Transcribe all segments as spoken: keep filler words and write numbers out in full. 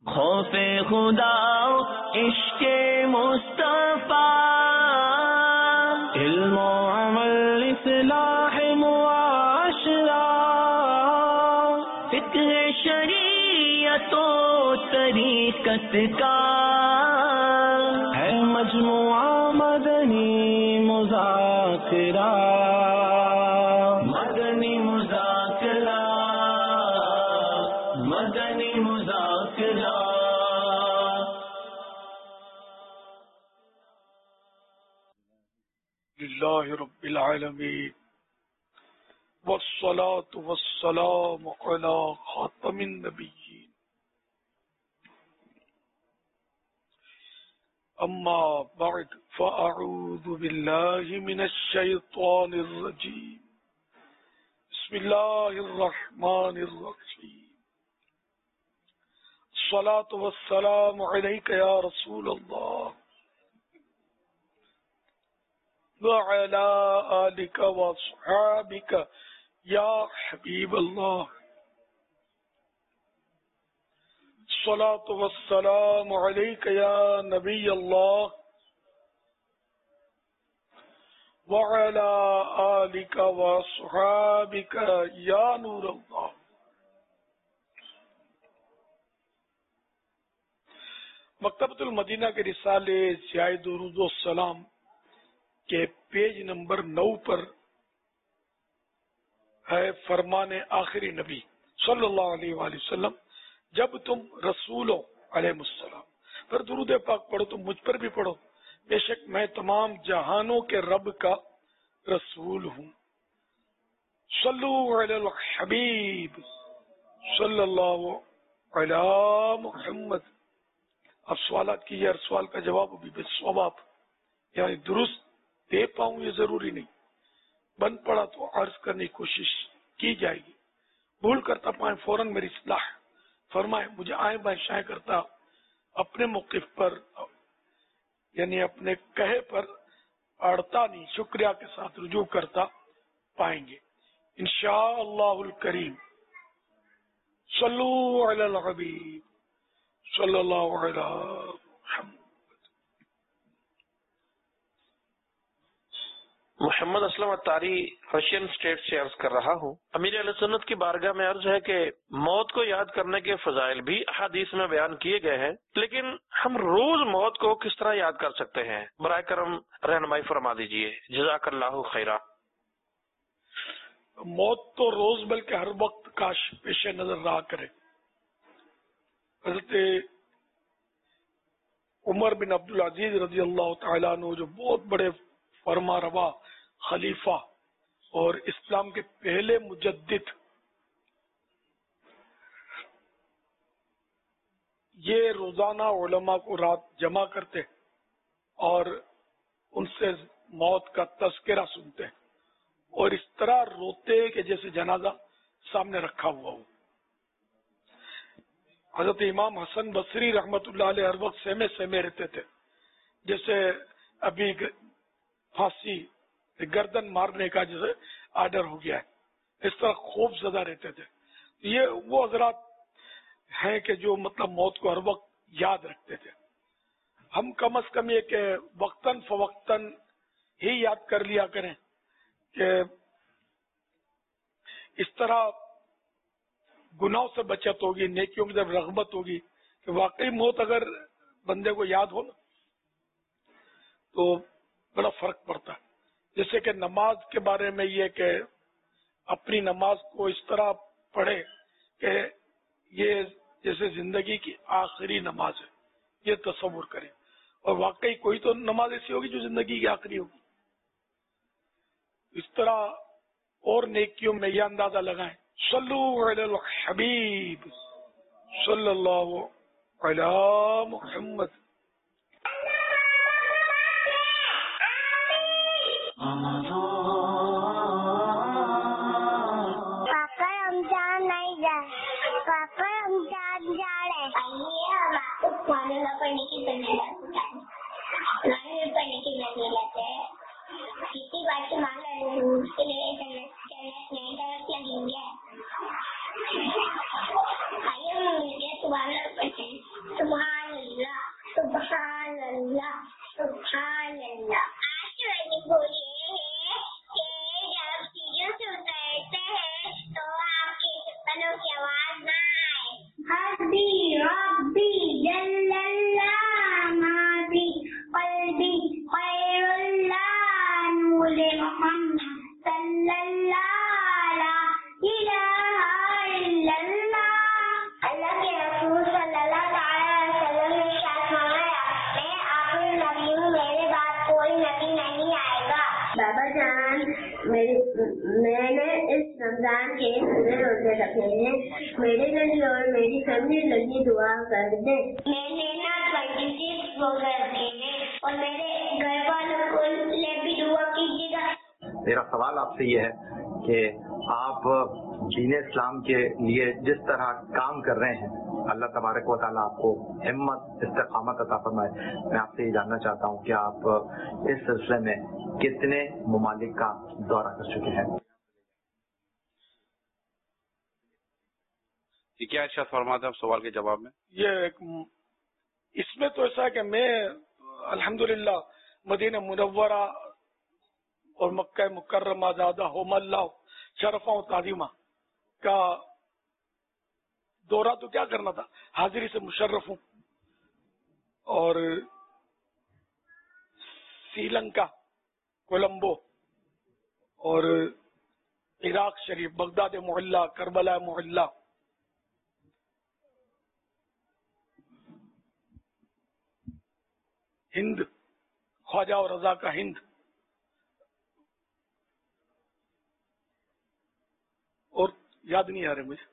خوف خدا عشق مصطفیٰ، علم و عمل اصلاح معاشرہ، فقہ شریعت و طریقت کا ہے مجموعہ مدنی مذاکرہ، مدنی مذاکرہ، مدنی مذاکرہ۔ للہ رب العالمین والصلاة والسلام علی خاتم النبیین، اما بعد فاعوذ باللہ من الشیطان الرجیم، بسم اللہ الرحمن الرحیم۔ الصلاة والسلام علیک یا رسول اللہ وعلى آلك وصحابك یا حبیب اللہ، الصلاة والسلام علیک یا نبی اللہ وعلى آلك وصحابك یا نور اللہ۔ مکتبۃ المدینہ کے رسالے ضیاء درود و سلام کے پیج نمبر نو پر ہے فرمان آخری نبی صلی اللہ علیہ وآلہ وسلم، جب تم رسولوں علیہ السلام پر درود پاک پڑھو تو مجھ پر بھی پڑھو، بے شک میں تمام جہانوں کے رب کا رسول ہوں۔ صلو علی الحبیب صلی اللہ علی محمد۔ اب سوالات کی ہر سوال کا جواب بھی بالصواب یعنی درست دے پاؤں یہ ضروری نہیں، بن پڑا تو عرض کرنے کی کوشش کی جائے گی، بھول کرتا پائیں فوراً میری اصلاح فرمائے، مجھے آئیں بائیں شائیں کرتا اپنے موقف پر یعنی اپنے کہے پر اڑتا نہیں، شکریہ کے ساتھ رجوع کرتا پائیں گے انشاءاللہ الکریم۔ صلو علی الحبیب صلی اللہ علیہ وسلم۔ محمد اسلم اتاری رشین اسٹیٹ سے عرض کر رہا ہوں، امیر اہل سنت کی بارگاہ میں عرض ہے کہ موت کو یاد کرنے کے فضائل بھی احادیث میں بیان کیے گئے ہیں، لیکن ہم روز موت کو کس طرح یاد کر سکتے ہیں؟ برائے کرم رہنمائی فرما دیجیے، جزاک اللہ خیرہ۔ موت تو روز بلکہ ہر وقت کاش پیش نظر رہا کرے۔ حضرت عمر بن عبدالعزیز رضی اللہ تعالیٰ عنہ جو بہت بڑے فرما روا خلیفہ اور اسلام کے پہلے مجدد، یہ روزانہ علماء کو رات جمع کرتے اور ان سے موت کا تذکرہ سنتے اور اس طرح روتے کہ جیسے جنازہ سامنے رکھا ہوا ہو۔ حضرت امام حسن بصری رحمت اللہ علیہ ہر وقت سہمے سہمے رہتے تھے، جیسے ابھی پھانسی گردن مارنے کا جیسے آرڈر ہو گیا ہے، اس طرح خوف زدہ رہتے تھے۔ یہ وہ حضرات ہیں کہ جو مطلب موت کو ہر وقت یاد رکھتے تھے۔ ہم کم از کم یہ کہ وقتاً فوقتاً ہی یاد کر لیا کریں کہ اس طرح گناہوں سے بچت ہوگی، نیکیوں کی طرف رغبت ہوگی کہ واقعی موت اگر بندے کو یاد ہو نا تو بڑا فرق پڑتا ہے۔ جیسے کہ نماز کے بارے میں یہ کہ اپنی نماز کو اس طرح پڑھے کہ یہ جیسے زندگی کی آخری نماز ہے، یہ تصور کریں، اور واقعی کوئی تو نماز ایسی ہوگی جو زندگی کی آخری ہوگی۔ اس طرح اور نیکیوں میں یہ اندازہ لگائیں، صلو علی الحبیب صلی اللہ علی محمد۔ پاپا رمضان نہیں جا پاپا رمضان جا رہے پڑھنے کی پڑھنے کی ضرورت ہے، کسی بات کی مان اس کے لیے نہیں لگیں گے، آئیے ہم مل کے سبحان اللہ پڑھتے ہیں۔ کے پورے روزے رکھے ہیں. میرے لیے اور میری فیملی لگی دعا کر دیں. میں نے نا ٹوینٹی سکس روزے رکھے ہیں اور میرے گھر والوں کو لیے بھی دعا کیجیے گا. میرا سوال آپ سے یہ ہے کہ آپ دین اسلام کے لیے جس طرح کام کر رہے ہیں اللہ تبارک و تعالیٰ آپ کو ہمت استقامت عطا فرمائے. میں آپ سے یہ جاننا چاہتا ہوں کہ آپ اس سلسلے میں کتنے ممالک کا دورہ کر چکے ہیں؟ کیا ارشاد فرماتے ہیں آپ سوال کے جواب میں؟ یہ ایک اس میں تو ایسا ہے کہ میں الحمدللہ مدینہ منورہ اور مکہ مکرمہ زادہ ہوم اللہ شرفہ و تعظیمہ کا دورہ تو کیا کرنا تھا، حاضری سے مشرف ہوں. اور سری لنکا، کولمبو اور عراق شریف، بغداد محلہ، کربلا محلہ، ہند، خواجہ اور رضا کا ہند، اور یاد نہیں آ رہے مجھے.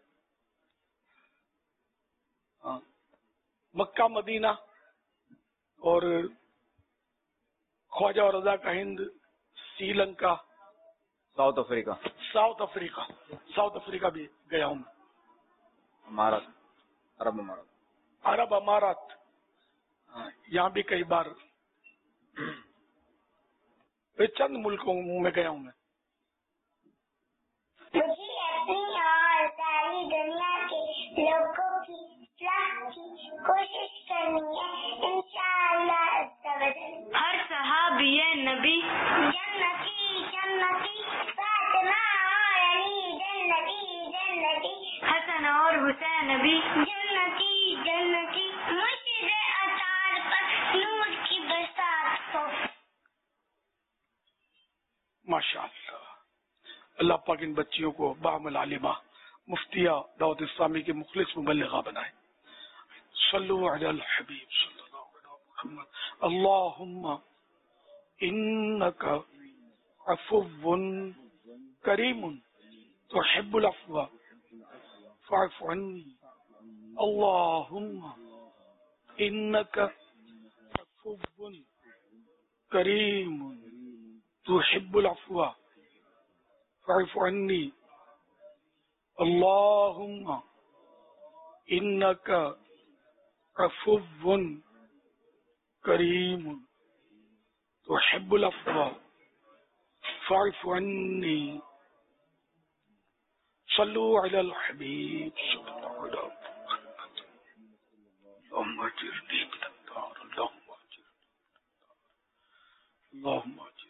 ہاں مکہ مدینہ اور خواجہ اور رضا کا Hind, Sri Lanka, South Africa South Africa South Africa بھی گیا ہوں میں. امارات، عرب امارات عرب امارات یہاں بھی کئی بار چند ملکوں میں گیا ہوں میں. مجھے اپنی اور ساری دنیا کے لوگوں کی اصلاح کی کوشش کرنی ہے انشاءاللہ. ہر صحابی نبی جنتی جنتی فاطمہ اور علی جنتی جنتی حسن اور حسین نبی جنتی جنتی مشر اطار پر نور کی برسات ہو. ماشاء اللہ. اللہ پاک ان بچیوں کو بعمل عالمہ مفتیہ دعوت اسلامی کے مخلص مبلغہ بنائے. صلو علی الحبیب صلی اللہ علیہ محمد. اللہم انک عفو کریم تحب العفو فاعف عنی. اللہم انک عفو کریم تحب العفو فاعف عنی. اللہم انک عفو کریم تحب العفو فاعف عنی. صلو علی الحبیب صلی اللہ علیہ محمد. اللہم اجرنی من النار اللہم اجرنی اللہم اجرنی.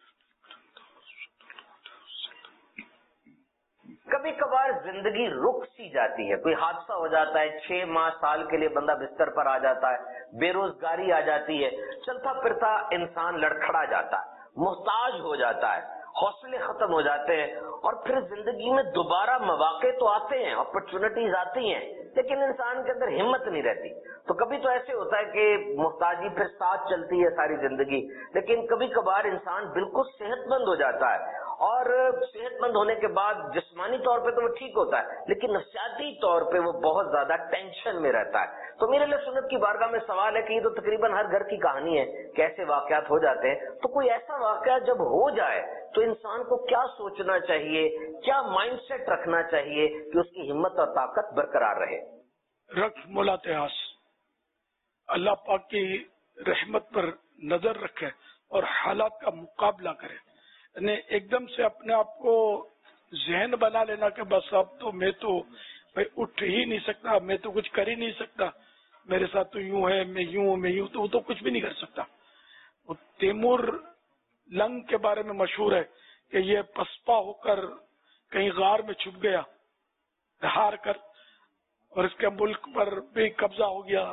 کبھی کبھار زندگی رک سی جاتی ہے، کوئی حادثہ ہو جاتا ہے، چھ ماہ سال کے لیے بندہ بستر پر آ جاتا ہے، بے روزگاری آ جاتی ہے، چلتا پھرتا انسان لڑکھڑا جاتا ہے، محتاج ہو جاتا ہے، حوصلے ختم ہو جاتے ہیں، اور پھر زندگی میں دوبارہ مواقع تو آتے ہیں، اپرچونٹیز آتی ہیں، لیکن انسان کے اندر ہمت نہیں رہتی. تو کبھی تو ایسے ہوتا ہے کہ محتاجی پھر ساتھ چلتی ہے ساری زندگی، لیکن کبھی کبھار انسان بالکل صحت مند ہو جاتا ہے، اور صحت مند ہونے کے بعد جسمانی طور پہ تو وہ ٹھیک ہوتا ہے، لیکن نفسیاتی طور پہ وہ بہت زیادہ ٹینشن میں رہتا ہے. تو میرے لیے سنت کی بارگاہ میں سوال ہے کہ یہ تو تقریباً ہر گھر کی کہانی ہے کہ ایسے واقعات ہو جاتے ہیں، تو کوئی ایسا واقعہ جب ہو جائے تو انسان کو کیا سوچنا چاہیے، کیا مائنڈ سیٹ رکھنا چاہیے کہ اس کی ہمت اور طاقت برقرار رہے؟ رکھ ملاتحاس، اللہ پاک کی رحمت پر نظر رکھے اور حالات کا مقابلہ کرے. یعنی ایک دم سے اپنے آپ کو ذہن بنا لینا کہ بس اب تو میں تو بھائی اٹھ ہی نہیں سکتا، میں تو کچھ کر ہی نہیں سکتا، میرے ساتھ تو یوں ہے، میں یوں میں یوں، تو وہ تو کچھ بھی نہیں کر سکتا. وہ تیمور لنگ کے بارے میں مشہور ہے کہ یہ پسپا ہو کر کہیں غار میں چھپ گیا ہار کر، اور اس کے ملک پر بھی قبضہ ہو گیا.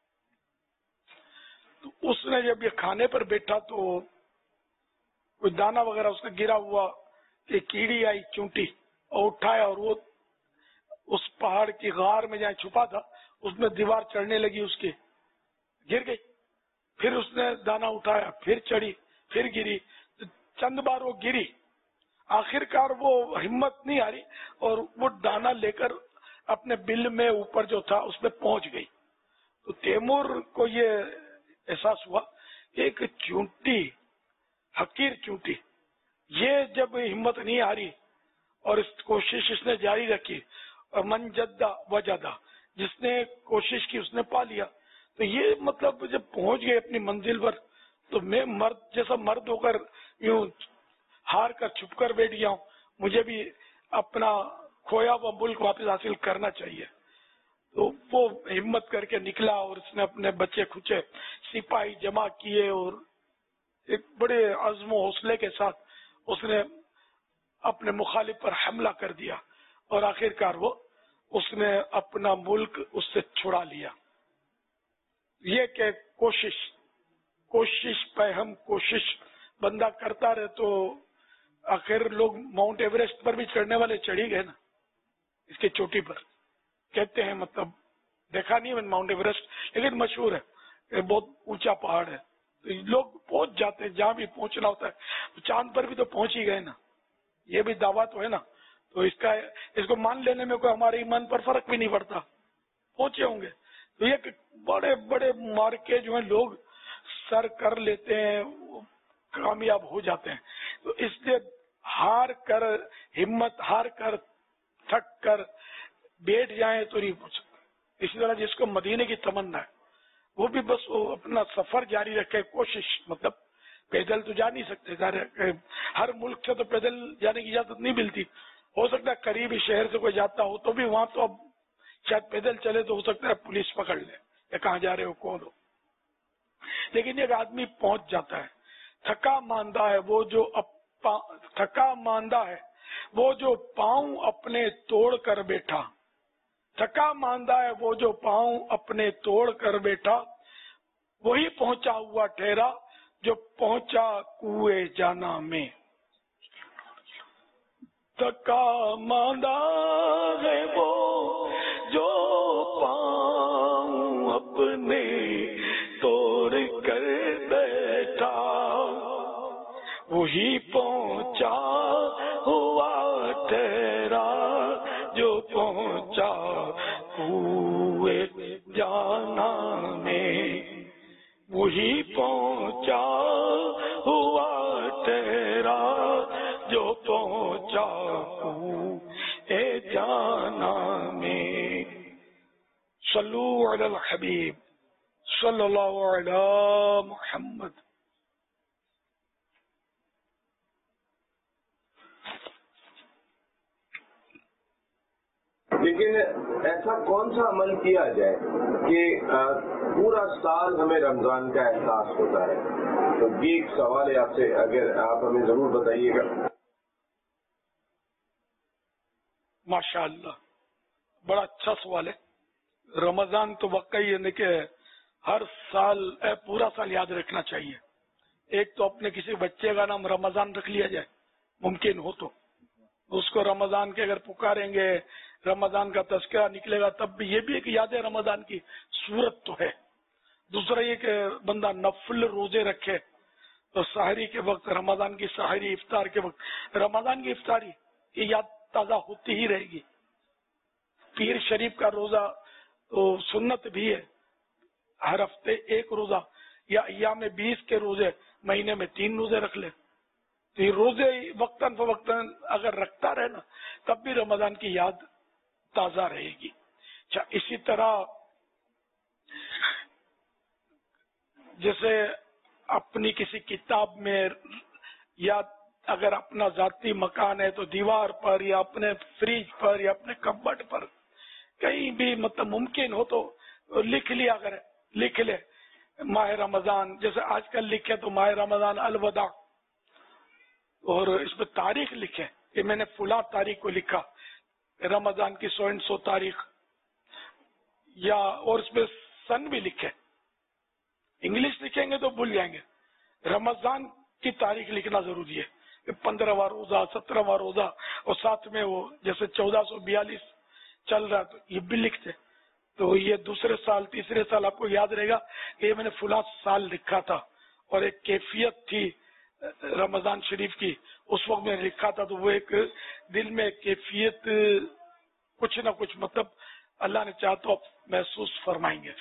تو اس نے جب یہ کھانے پر بیٹھا تو کوئی دانا وغیرہ اس کا گرا ہوا کہ کیڑی آئی چونٹی اور اٹھایا، اور وہ اس پہاڑ کی غار میں جہاں چھپا تھا اس میں دیوار چڑھنے لگی، اس کی گر گئی. پھر اس نے دانا اٹھایا، پھر چڑھی، پھر گری، چند بار وہ گری. آخر کار وہ ہمت نہیں آ رہی اور وہ دانا لے کر اپنے بل میں اوپر جو تھا اس میں پہنچ گئی. تو تیمور کو یہ احساس ہوا کہ ایک چونٹی، حقیر چونٹی، یہ جب ہمت نہیں آ رہی اور اس کوشش اس نے جاری رکھی، اور من جدہ وجدہ، جس نے کوشش کی اس نے پا لیا. تو یہ مطلب جب پہنچ گئے اپنی منزل پر، تو میں مرد جیسا مرد ہو کر یوں ہار کر چھپ کر بیٹھ گیا ہوں، مجھے بھی اپنا کھویا ہوا ملک واپس حاصل کرنا چاہیے. تو وہ ہمت کر کے نکلا اور اس نے اپنے بچے کھچے سپاہی جمع کیے اور ایک بڑے عزم و حوصلے کے ساتھ اس نے اپنے مخالف پر حملہ کر دیا اور آخر کار وہ اس نے اپنا ملک اس سے چھڑا لیا. یہ کہ کوشش کوشش پہ ہم کوشش بندہ کرتا رہے تو آخر لوگ ماؤنٹ ایوریسٹ پر بھی چڑھنے والے چڑھی گئے نا، اس کی چوٹی پر کہتے ہیں، مطلب دیکھا نہیں میں ماؤنٹ ایوریسٹ، لیکن مشہور ہے کہ بہت اونچا پہاڑ ہے. تو لوگ پہنچ جاتے ہیں جہاں بھی پہنچنا ہوتا ہے. چاند پر بھی تو پہنچ ہی گئے نا، یہ بھی دعویٰ تو ہے نا. تو اس کا اس کو مان لینے میں کوئی ہمارے ایمان پر فرق بھی نہیں پڑتا، پہنچے ہوں گے. تو یہ بڑے بڑے مارکے جو ہیں لوگ سر کر لیتے ہیں، کامیاب ہو جاتے ہیں. تو اس لیے ہار کر، ہمت ہار کر، تھک کر بیٹھ جائیں تو نہیں پہنچ سکتے. اسی طرح جس کو مدینے کی تمنا ہے وہ بھی بس وہ اپنا سفر جاری رکھے، کوشش، مطلب پیدل تو جا نہیں سکتے، ہر ملک سے تو پیدل جانے کی اجازت نہیں ملتی. ہو سکتا ہے قریبی شہر سے کوئی جاتا ہو تو بھی وہاں تو اب شاید پیدل چلے تو ہو سکتا ہے پولیس پکڑ لے یا کہاں جا رہے ہو کون ہو. لیکن ایک آدمی پہنچ جاتا ہے، تھکا ماندہ ہے وہ جو تھکا ماندہ ہے وہ جو پاؤں اپنے توڑ کر بیٹھا، تھکا ماندہ ہے وہ جو پاؤں اپنے توڑ کر بیٹھا، وہی پہنچا ہوا ٹھہرا جو پہنچا کوئے جانا میں. تھکا ماندہ ہے وہ جو پاؤں اپنے توڑ کر بیٹھا، وہی پہنچا ہوا ٹھہرا جو پہنچا کوئے جانا میں، وہی پہنچا ہوا ٹھہرا جو پہنچا کوئے جانا میں. صلو علی الحبیب صلی اللہ علی محمد. لیکن ایسا کون سا عمل کیا جائے کہ پورا سال ہمیں رمضان کا احساس ہوتا ہے؟ تو یہ ایک سوال ہے آپ سے، اگر آپ ہمیں ضرور بتائیے گا. ماشاء اللہ، بڑا اچھا سوال ہے. رمضان تو واقعی یعنی کہ ہر سال پورا سال یاد رکھنا چاہیے. ایک تو اپنے کسی بچے کا نام رمضان رکھ لیا جائے، ممکن ہو تو اس کو رمضان کے اگر پکاریں گے، رمضان کا تذکرہ نکلے گا، تب بھی یہ بھی ایک یاد ہے رمضان کی صورت تو ہے. دوسرا یہ کہ بندہ نفل روزے رکھے تو سحری کے وقت، رمضان کی سحری، افطار کے وقت رمضان کی افطاری، یہ یاد تازہ ہوتی ہی رہے گی. پیر شریف کا روزہ تو سنت بھی ہے، ہر ہفتے ایک روزہ، یا ایام بیس کے روزے مہینے میں تین روزے رکھ لے. تو یہ روزے وقتاً فوقتاً اگر رکھتا رہے نا، تب بھی رمضان کی یاد تازہ رہے گی. اچھا، اسی طرح جیسے اپنی کسی کتاب میں، یا اگر اپنا ذاتی مکان ہے تو دیوار پر یا اپنے فریج پر یا اپنے کبٹ پر کہیں بھی مطلب ممکن ہو تو لکھ لیا کرے، لکھ لے ماہ رمضان. جیسے آج کل لکھے تو ماہ رمضان الوداع، اور اس میں تاریخ لکھے کہ میں نے فلاں تاریخ کو لکھا، رمضان کی سو اینڈ سو تاریخ، یا اور اس میں سن بھی لکھے. انگلش لکھیں گے تو بھول جائیں گے، رمضان کی تاریخ لکھنا ضروری ہے کہ پندرہواں روزہ، سترہواں روزہ، اور ساتھ میں وہ جیسے چودہ سو بیالیس چل رہا تو یہ بھی لکھتے. تو یہ دوسرے سال، تیسرے سال آپ کو یاد رہے گا کہ یہ میں نے فلاں سال لکھا تھا. اور ایک کیفیت تھی رمضان شریف کی، اس وقت میں نے لکھا تھا تو وہ ایک دل میں کیفیت کچھ نہ کچھ مطلب اللہ نے چاہا تو محسوس فرمائیں گے.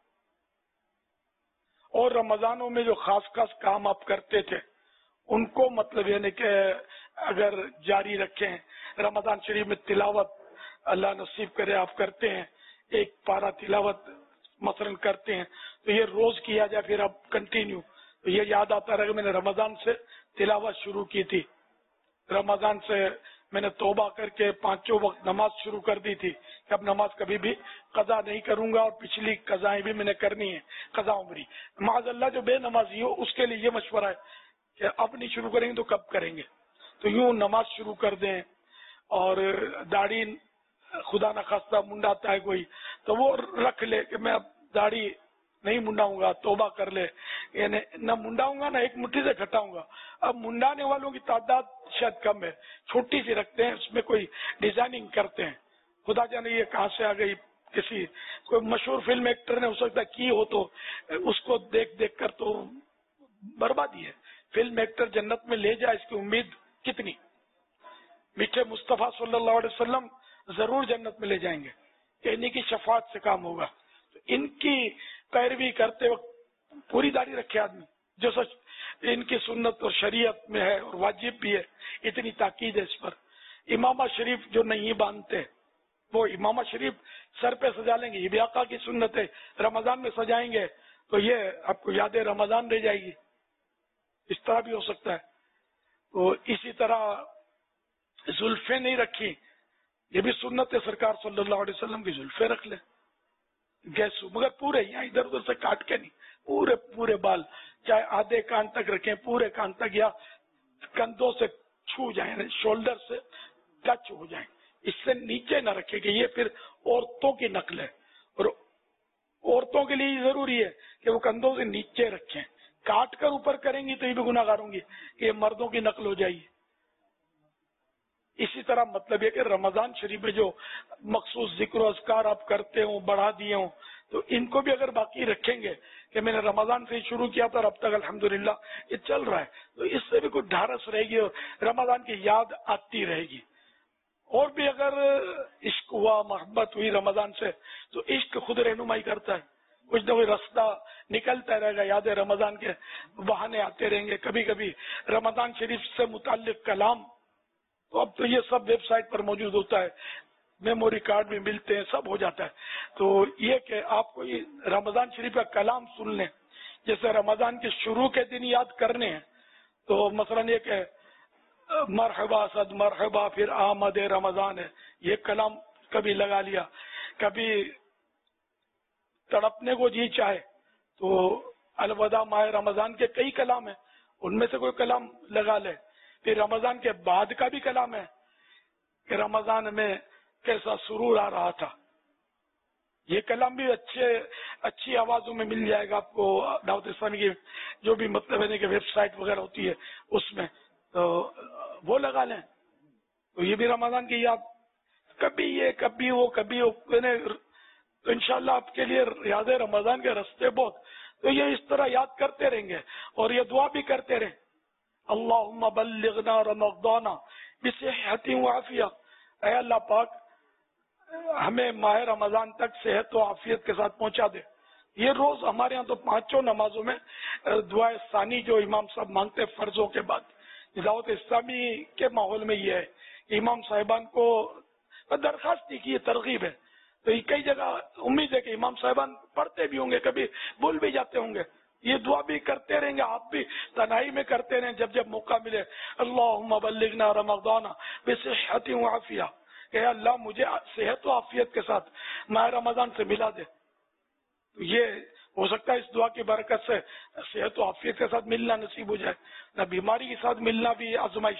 اور رمضانوں میں جو خاص خاص کام آپ کرتے تھے ان کو مطلب یعنی کہ اگر جاری رکھیں. رمضان شریف میں تلاوت اللہ نصیب کرے آپ کرتے ہیں, ایک پارا تلاوت مثلا کرتے ہیں تو یہ روز کیا جائے پھر اب کنٹینیو. تو یہ یاد آتا رہے کہ میں نے رمضان سے تلاوت شروع کی تھی, رمضان سے میں نے توبہ کر کے پانچوں وقت نماز شروع کر دی تھی کہ اب نماز کبھی بھی قضا نہیں کروں گا, اور پچھلی قضائیں بھی میں نے کرنی ہے قضا عمری. معاذ اللہ جو بے نمازی ہو اس کے لیے یہ مشورہ ہے کہ اب نہیں شروع کریں گے تو کب کریں گے. تو یوں نماز شروع کر دیں. اور داڑھی خدا نہ خواستہ منڈاتا ہے کوئی تو وہ رکھ لے کہ میں اب داڑھی نہیں منڈاؤں گا, توبہ کر لے, یعنی نہ منڈاؤں گا نہ ایک مٹھی سے کھٹاؤں گا. اب منڈانے والوں کی تعداد شاید کم ہے, چھوٹی سی رکھتے ہیں, اس میں کوئی ڈیزائننگ کرتے ہیں. خدا جانے یہ کہاں سے آ گئی, کسی کوئی مشہور فلم ایکٹر نے ہو سکتا کی ہو تو اس کو دیکھ دیکھ کر تو بربادی ہے. فلم ایکٹر جنت میں لے جائے اس کی امید کتنی. میٹھے مصطفیٰ صلی اللہ علیہ وسلم ضرور جنت میں لے جائیں گے کہ انہیں کی شفاعت سے کام ہوگا. تو ان کی پیروی کرتے وقت پوری داڑھی رکھے آدمی جو سچ ان کی سنت اور شریعت میں ہے اور واجب بھی ہے, اتنی تاکید ہے اس پر. امامہ شریف جو نہیں باندھتے وہ امامہ شریف سر پہ سجا لیں گے, یہ بھی آقا کی سنت ہے. رمضان میں سجائیں گے تو یہ آپ کو یاد رمضان رہ جائے گی. اس طرح بھی ہو سکتا ہے. تو اسی طرح زلفیں نہیں رکھی, یہ بھی سنت ہے سرکار صلی اللہ علیہ وسلم کی, زلفیں رکھ لیں گیسو, مگر پورے یہاں ادھر ادھر سے کاٹ کے نہیں, پورے پورے بال چاہے آدھے کان تک رکھیں, پورے کان تک یا کندھوں سے چھو جائیں, شولڈر سے ٹچ ہو جائیں, اس سے نیچے نہ رکھے کہ یہ پھر عورتوں کی نقل ہے. اور عورتوں کے لیے ضروری ہے کہ وہ کندھوں سے نیچے رکھیں. کاٹ کر اوپر کریں گی تو یہ بھی گناہ گار ہوں گی کہ یہ مردوں کی نقل ہو جائے گی. اسی طرح مطلب یہ کہ رمضان شریف میں جو مخصوص ذکر و اذکار آپ کرتے ہوں, بڑھا دیے ہوں, تو ان کو بھی اگر باقی رکھیں گے کہ میں نے رمضان سے شروع کیا تھا اور اب تک الحمدللہ یہ چل رہا ہے, تو اس سے بھی کوئی ڈھارس رہے گی اور رمضان کی یاد آتی رہے گی. اور بھی اگر عشق ہوا, محبت ہوئی رمضان سے, تو عشق خود رہنمائی کرتا ہے. کچھ نہ کوئی رستہ نکلتا رہے گا, یاد رمضان کے بہانے آتے رہیں گے. کبھی کبھی رمضان شریف سے متعلق کلام تو اب تو یہ سب ویب سائٹ پر موجود ہوتا ہے, میموری کارڈ بھی ملتے ہیں, سب ہو جاتا ہے. تو یہ کہ آپ کو یہ رمضان شریف کا کلام سن لیں, جیسے رمضان کے شروع کے دن یاد کرنے ہیں تو مثلا یہ کہ مرحبا صد مرحبا پھر آمد رمضان ہے, یہ کلام کبھی لگا لیا. کبھی تڑپنے کو جی چاہے تو الوداع ماہ رمضان کے کئی کلام ہیں, ان میں سے کوئی کلام لگا لے. پھر رمضان کے بعد کا بھی کلام ہے کہ رمضان میں کیسا سرور آ رہا تھا, یہ کلام بھی اچھے اچھی آوازوں میں مل جائے گا آپ کو دعوت اسلامی کی جو بھی مطلب ہے کہ ویب سائٹ وغیرہ ہوتی ہے اس میں, تو وہ لگا لیں. تو یہ بھی رمضان کی یاد, کبھی یہ کبھی وہ کبھی وہ, تو انشاءاللہ آپ کے لیے یاد رمضان کے رستے بہت. تو یہ اس طرح یاد کرتے رہیں گے اور یہ دعا بھی کرتے رہیں, اللہم بلغنا رمضان بصحت و عافیہ, اے اللہ پاک ہمیں ماہ رمضان تک صحت و عافیت کے ساتھ پہنچا دے. یہ روز ہمارے ہاں تو پانچوں نمازوں میں دعائے ثانی جو امام صاحب مانگتے فرضوں کے بعد, دعوت اسلامی کے ماحول میں یہ ہے امام صاحبان کو درخواست کی, یہ ترغیب ہے. تو کئی جگہ امید ہے کہ امام صاحبان پڑھتے بھی ہوں گے, کبھی بھول بھی جاتے ہوں گے, یہ دعا بھی کرتے رہیں گے, آپ بھی تنہائی میں کرتے رہیں جب جب موقع ملے. اللہم بلغنا رمضان بصحت و عافیہ, کہ اللہ مجھے صحت و عافیت کے ساتھ ماہ رمضان سے ملا دے. تو یہ ہو سکتا ہے اس دعا کی برکت سے صحت و عافیت کے ساتھ ملنا نصیب ہو جائے, نہ بیماری کے ساتھ ملنا بھی آزمائش.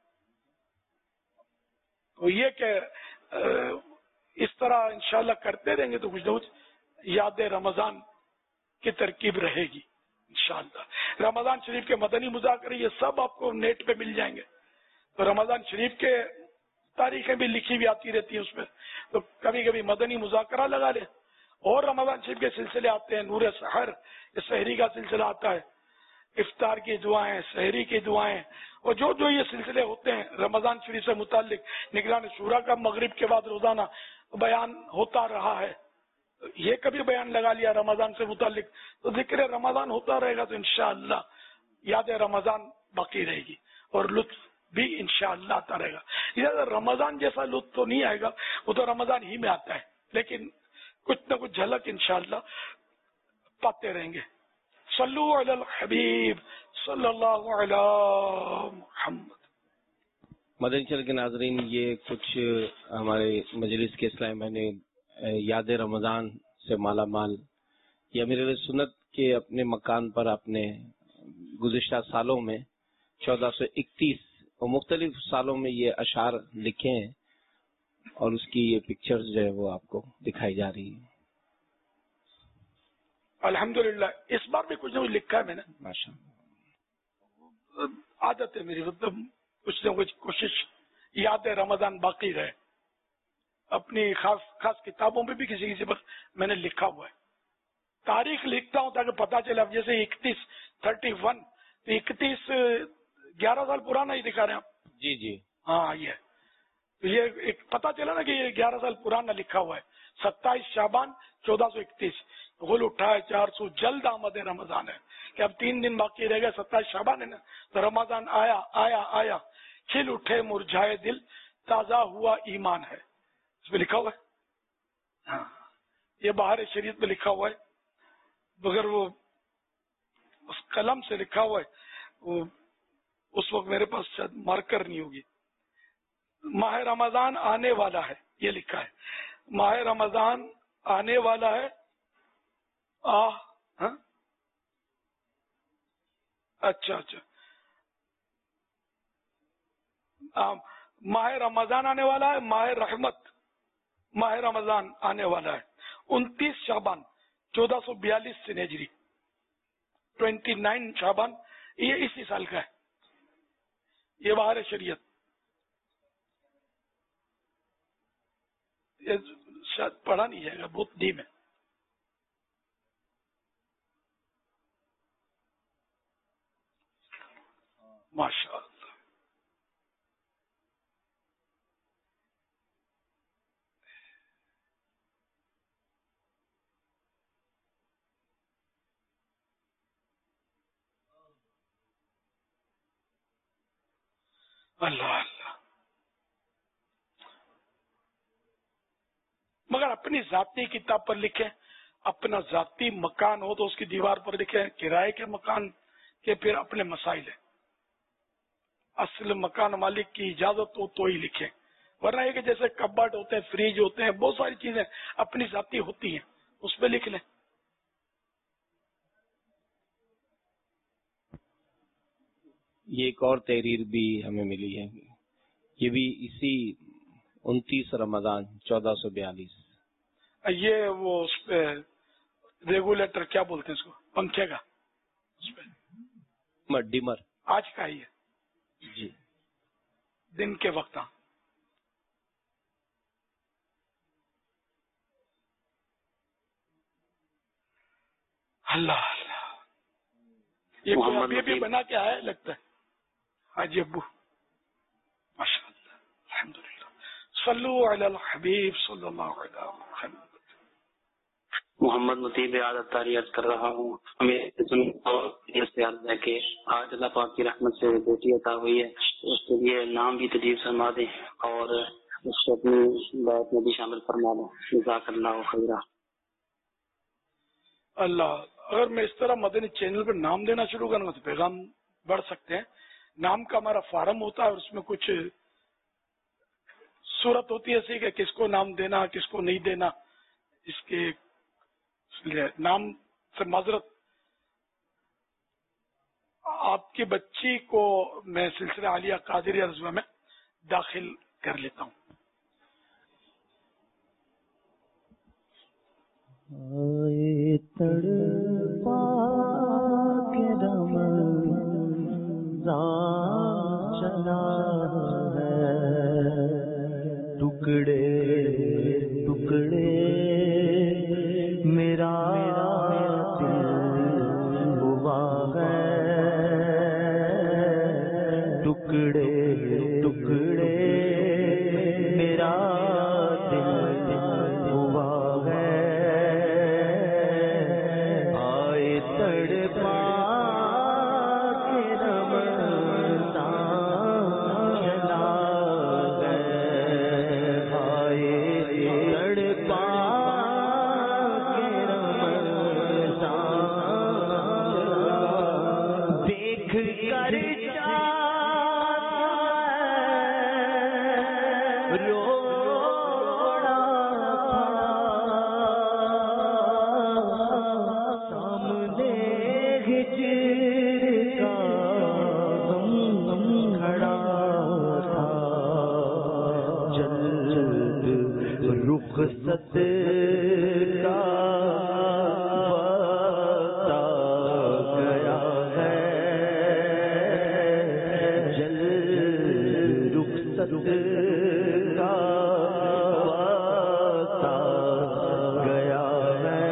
تو یہ کہ اس طرح انشاءاللہ کرتے رہیں گے تو کچھ نہ کچھ یاد رمضان کی ترکیب رہے گی انشاءاللہ. رمضان شریف کے مدنی مذاکرے یہ سب آپ کو نیٹ پہ مل جائیں گے. تو رمضان شریف کے تاریخیں بھی لکھی ہوئی آتی رہتی ہیں اس میں, تو کبھی کبھی مدنی مذاکرہ لگا لیں. اور رمضان شریف کے سلسلے آتے ہیں, نور سحر سحری کا سلسلہ آتا ہے, افطار کی دعائیں، سحری کی دعائیں، اور جو جو یہ سلسلے ہوتے ہیں رمضان شریف سے متعلق، نگران شورا کا مغرب کے بعد روزانہ بیان ہوتا رہا ہے، یہ کبھی بیان لگا لیا رمضان سے متعلق، تو ذکر رمضان ہوتا رہے گا، تو انشاءاللہ یاد رمضان باقی رہے گی اور لطف بھی انشاءاللہ آتا رہے گا. یہ رمضان جیسا لطف تو نہیں آئے گا، وہ تو رمضان ہی میں آتا ہے، لیکن کچھ نہ کچھ جھلک انشاءاللہ پاتے رہیں گے. صلو علی الحبیب صلی اللہ علی محمد. مدنی چینل کے ناظرین، یہ کچھ ہمارے مجلس کے اسلامی میں نے یاد رمضان سے مالا مال یا امیر اہل سنت کے اپنے مکان پر اپنے گزشتہ سالوں میں چودہ سو اکتیس اور مختلف سالوں میں یہ اشعار لکھے ہیں، اور اس کی یہ پکچرز جو ہے وہ آپ کو دکھائی جا رہی ہے. الحمدللہ اس بار بھی کچھ نہ کچھ لکھا ہے میں نے، ماشاء عادت ہے میری، مطلب کچھ نہ کچھ کوشش یاد رمضان باقی رہے. اپنی خاص خاص کتابوں میں بھی کسی کسی پر میں نے لکھا ہوا ہے. تاریخ لکھتا ہوں تاکہ پتا چلے. اب جیسے اکتیس تھرٹی ون تو اکتیس گیارہ سال پرانا ہی دکھا رہے ہیں آپ. جی جی ہاں یہ یہ ایک پتا چلا نا کہ یہ گیارہ سال پرانا لکھا ہوا ہے. ستائیس شعبان چودہ سو اکتیس غل اٹھا ہے چار سو جلد آمد رمضان ہے، کہ اب تین دن باقی رہ گئے، ستائیس شعبان ہے نا، تو رمضان آیا آیا آیا، کھل اٹھے مرجھائے دل، تازہ ہوا ایمان ہے. اس میں لکھا ہوا ہے، یہ باہر شریعت میں لکھا ہوا ہے، مگر وہ اس قلم سے لکھا ہوا ہے، وہ اس وقت میرے پاس شاید مارکر نہیں ہوگی. ماہ رمضان آنے والا ہے، یہ لکھا ہے، ماہ رمضان آنے والا ہے. آہ ہاں اچھا اچھا ماہ رمضان آنے والا ہے، ماہ رحمت ماہ رمضان آنے والا ہے. انتیس شعبان چودہ سو بیالیس سے ہجری، ٹوینٹی نائن شعبان یہ اسی سال کا ہے. یہ باہر شریعت، یہ شاید پڑھا نہیں جائے گا، بہت ڈیم ہے. ماشاء اللہ. اللہ اللہ. مگر اپنی ذاتی کتاب پر لکھیں، اپنا ذاتی مکان ہو تو اس کی دیوار پر لکھیں. کرائے کے مکان کے پھر اپنے مسائل ہیں، اصل مکان مالک کی اجازت ہو تو ہی لکھیں، ورنہ یہ کہ جیسے کبڈ ہوتے ہیں، فریج ہوتے ہیں، بہت ساری چیزیں اپنی ذاتی ہوتی ہیں، اس پہ لکھ لیں. یہ ایک اور تحریر بھی ہمیں ملی ہے، یہ بھی اسی انتیس رمضان چودہ سو بیالیس. یہ وہ اس پہ ریگولیٹر کیا بولتے ہیں اس کو، پنکھے کا، اس پہ ڈیمر آج کا ہی ہے جی، دن کے وقت. اللہ اللہ. یہ محمد بھی بنا کے آیا لگتا ہے حاجی ابو. ماشاء اللہ الحمدللہ. صلو علی الحبیب صلی اللہ علیہ وسلم. محمد مطیب عادت تاری عرض کر رہا ہوں. ہمیں سے عرض ہے کہ آج اللہ پاک کی رحمت سے بیٹی عطا ہوئی ہے، اس کے لیے نام بھی تجدید فرما دیں اور اس کو اپنی بات میں بھی شامل فرما دیں. جزاک اللہ خیرہ. اللہ، اگر میں اس طرح مدنی چینل پر نام دینا شروع کروں تو پیغام بڑھ سکتے ہیں. نام کا ہمارا فارم ہوتا ہے اور اس میں کچھ صورت ہوتی ہے ایسی کہ کس کو نام دینا کس کو نہیں دینا. اس کے نام سے معذرت. آپ کی بچی کو میں سلسلہ عالیہ قادری رضوہ میں داخل کر لیتا ہوں. آئے تڑپا کے رمضان چلا ہے، ٹکڑے ٹکڑے میرا دل ہوا ہے. ٹکڑے ٹکڑے میرا دل ہوا ہے آئے تڑپا کے رمضان چلا گئے آئے تڑپا کے رمضان دیکھ کر رخصت کا وقت گیا ہے جل رخصت کا وقت گیا ہے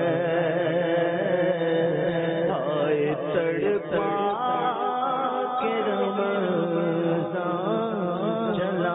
آئے تڑپا کے رمضان چلا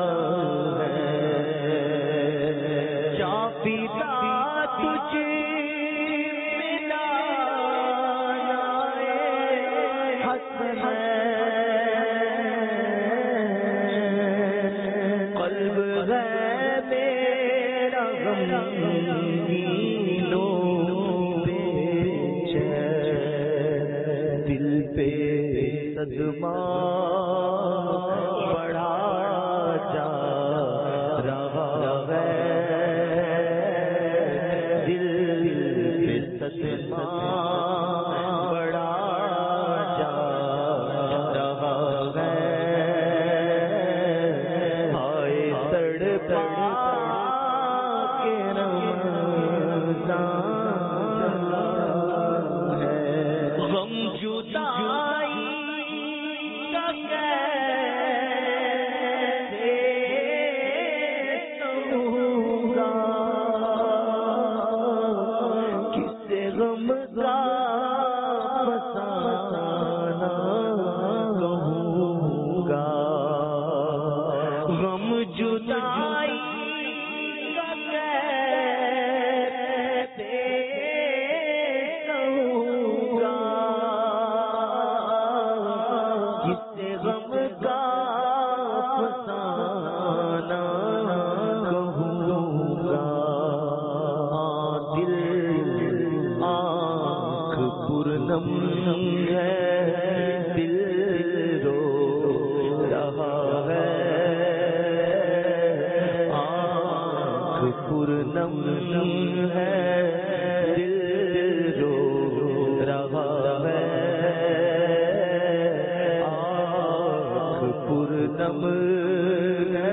دل پہ صدمہ بڑھا جا رہا ہے دل پہ صدمہ بڑھا جا رہا ہے آئے تڑپا کے رمضان غم جدائی کا کیسے سہوں گا کس غم کا فسانہ کہوں گا غم جدائی کا کیسے سہوں گا کس غم کا فسانہ کہوں گا دل آنکھ پرنم ہے دل رو رہا ہے آنکھ پرنم ہے دل رو رہا ہے آنکھ پرنم ہے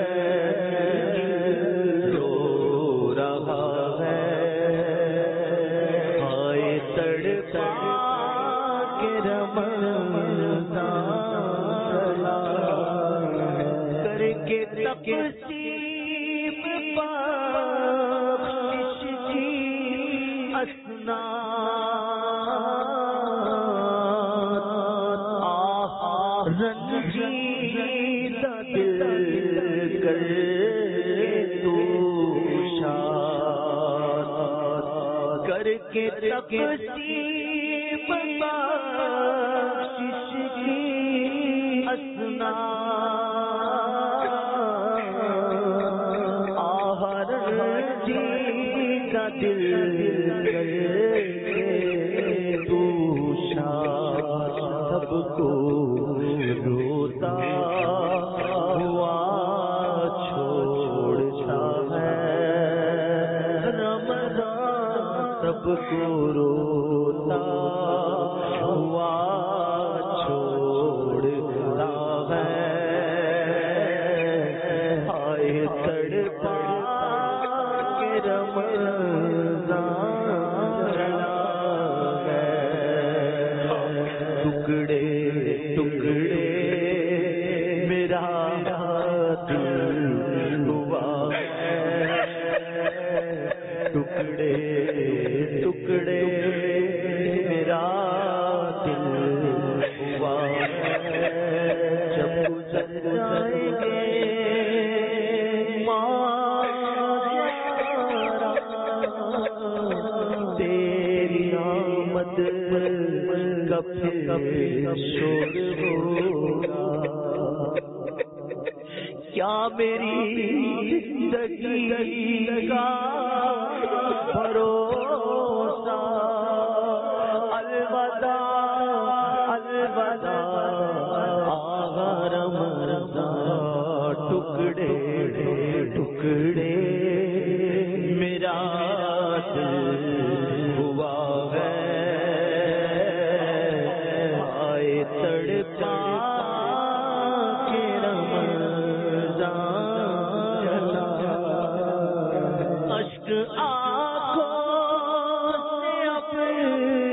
دل رو رہا ہے آئے تڑپا کے رمضان کر کے تقسیم بخشش کی اسناد رنجیدہ دل کر تو شاد کر کے تقسیم بخشش کی اسناد آہ رنجیدہ دل کر تو شاد سب کو روتا ہوا چھوڑتا ہے رمضان سب کو روتا ہوا چھوڑتا ہے آئے تڑپا کے رمضان چلا ہے ٹکڑے ٹکڑے میرا دل ہوا ہے ٹکڑے ٹکڑے میرا دل ہوا ہے جب گزر کبھی شور ہوگا کیا میری زندگی کا بھروسہ الوداع الوداع آغا رمضان ٹکڑے ٹکڑے میرا دل ہوا ہے آئے تڑپا کے رمضان چلا اشک آنکھوں سے اپنے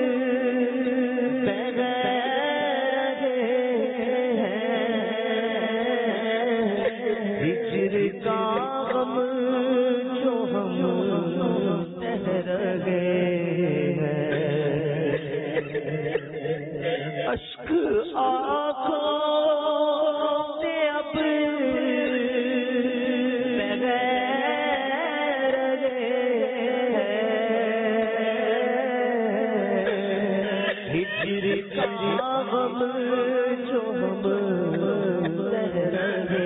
بہ گئے ہیں ہجر کا غم جو ہم سہ رہے ہیں اشک آنکھوں سے اب بغیر ہجر کا غم جو ہم سہ رہے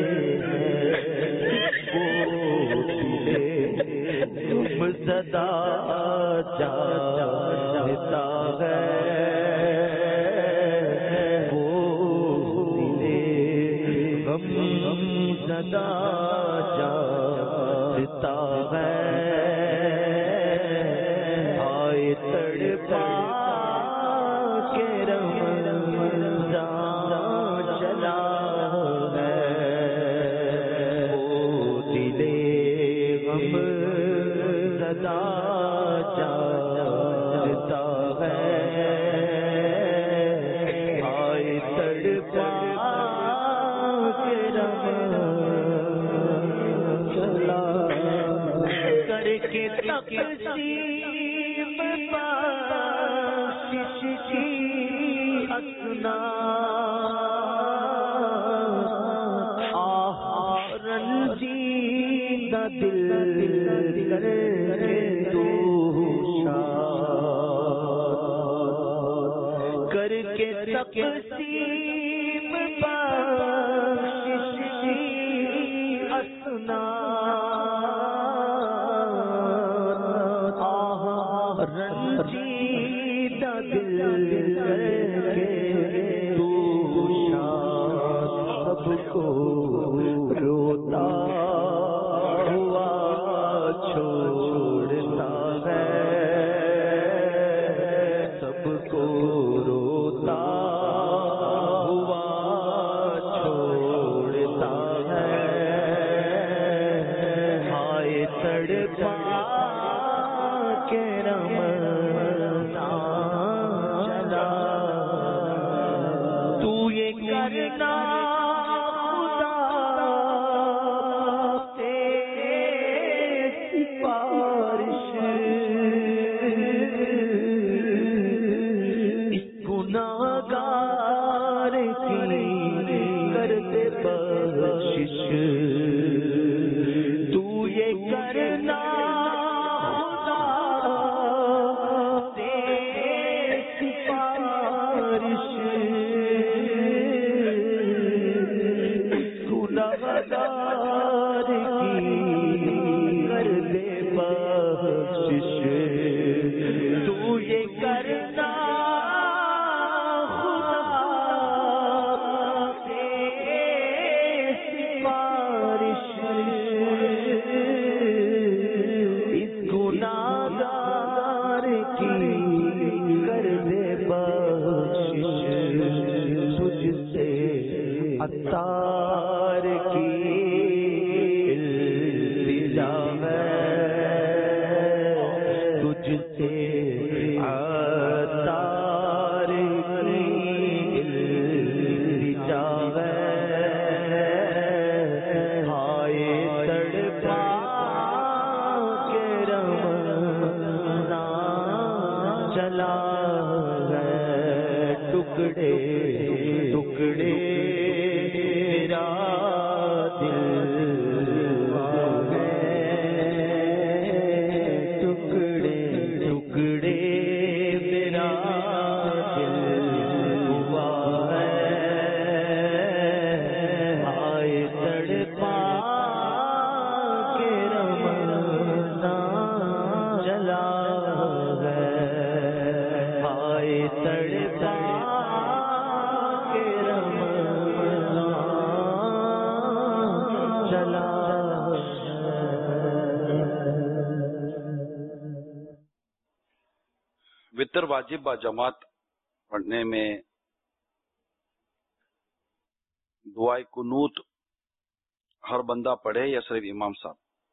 تم صدا جاتا ہے وہ دل غم صدا جاتا ہے آئے تڑپا کے رمضان چلا صدا جاتا ہے آئے تڑپا کے رمضان چلا کر کے تقسیم بخشش کی اسنا آہ رنجیدہ دل کر کر کے تقسیم بخشش کی اسنا آہ رنجیدہ دل کر کے تو شاد سب کو روتا ہوا چھوڑتا ہے سب کو روتا ہوا چھوڑتا ہے آئے تڑپا کے رمضان چلا تو یہ کرنا اتار کی التجا ہے تجھ سے اتار کی التجا ہے آئے تڑپا کے رمضان چلا ہے ٹکڑے ٹکڑے ٹکڑے ٹکڑے میرا وطر واجب با جماعت پڑھنے میں دعائے قنوت ہر بندہ پڑھے یا صرف امام صاحب؟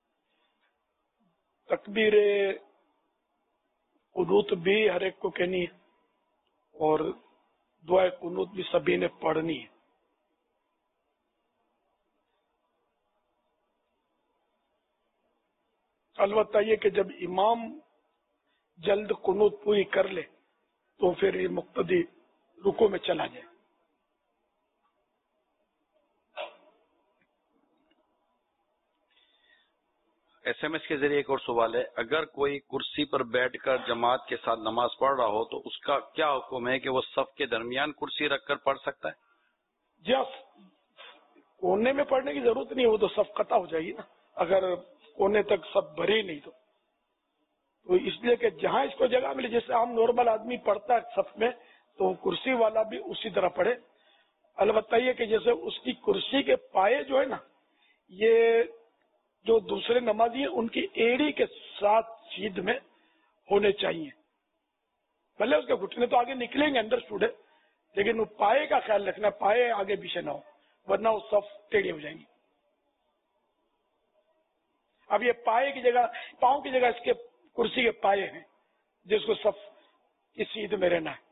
تکبیر قنوت بھی ہر ایک کو کہنی ہے اور دعائے قنوت بھی سبھی نے پڑھنی ہے. البتہ یہ کہ جب امام جلد قنوت پوری کر لے تو پھر یہ مقتدی رکوع میں چلا جائے. ایس ایم ایس کے ذریعے ایک اور سوال ہے، اگر کوئی کرسی پر بیٹھ کر جماعت کے ساتھ نماز پڑھ رہا ہو تو اس کا کیا حکم ہے کہ وہ صف کے درمیان کرسی رکھ کر پڑھ سکتا ہے؟ جی کونے میں پڑھنے کی ضرورت نہیں، وہ تو صف قطع ہو جائے گی نا، اگر کونے تک سب بھرے نہیں تو تو اس لیے کہ جہاں اس کو جگہ ملے، جیسے عام نارمل آدمی پڑھتا ہے صف میں تو کرسی والا بھی اسی طرح پڑھے. البتہ یہ کہ جیسے اس کی کرسی کے پائے جو ہے نا، یہ جو دوسرے نمازی ہیں ان کی ایڑی کے ساتھ سیدھ میں ہونے چاہیے. بھلے اس کے گھٹنے تو آگے نکلیں گے، انڈرسٹوڈ ہے، لیکن وہ پائے کا خیال رکھنا، پائے آگے پیچھے نہ ہو ورنہ وہ صف ٹیڑھی ہو جائیں گی. اب یہ پائے کی جگہ، پاؤں کی جگہ اس کے کرسی کے پائے ہیں جس کو صف کی سیدھ میں رہنا ہے.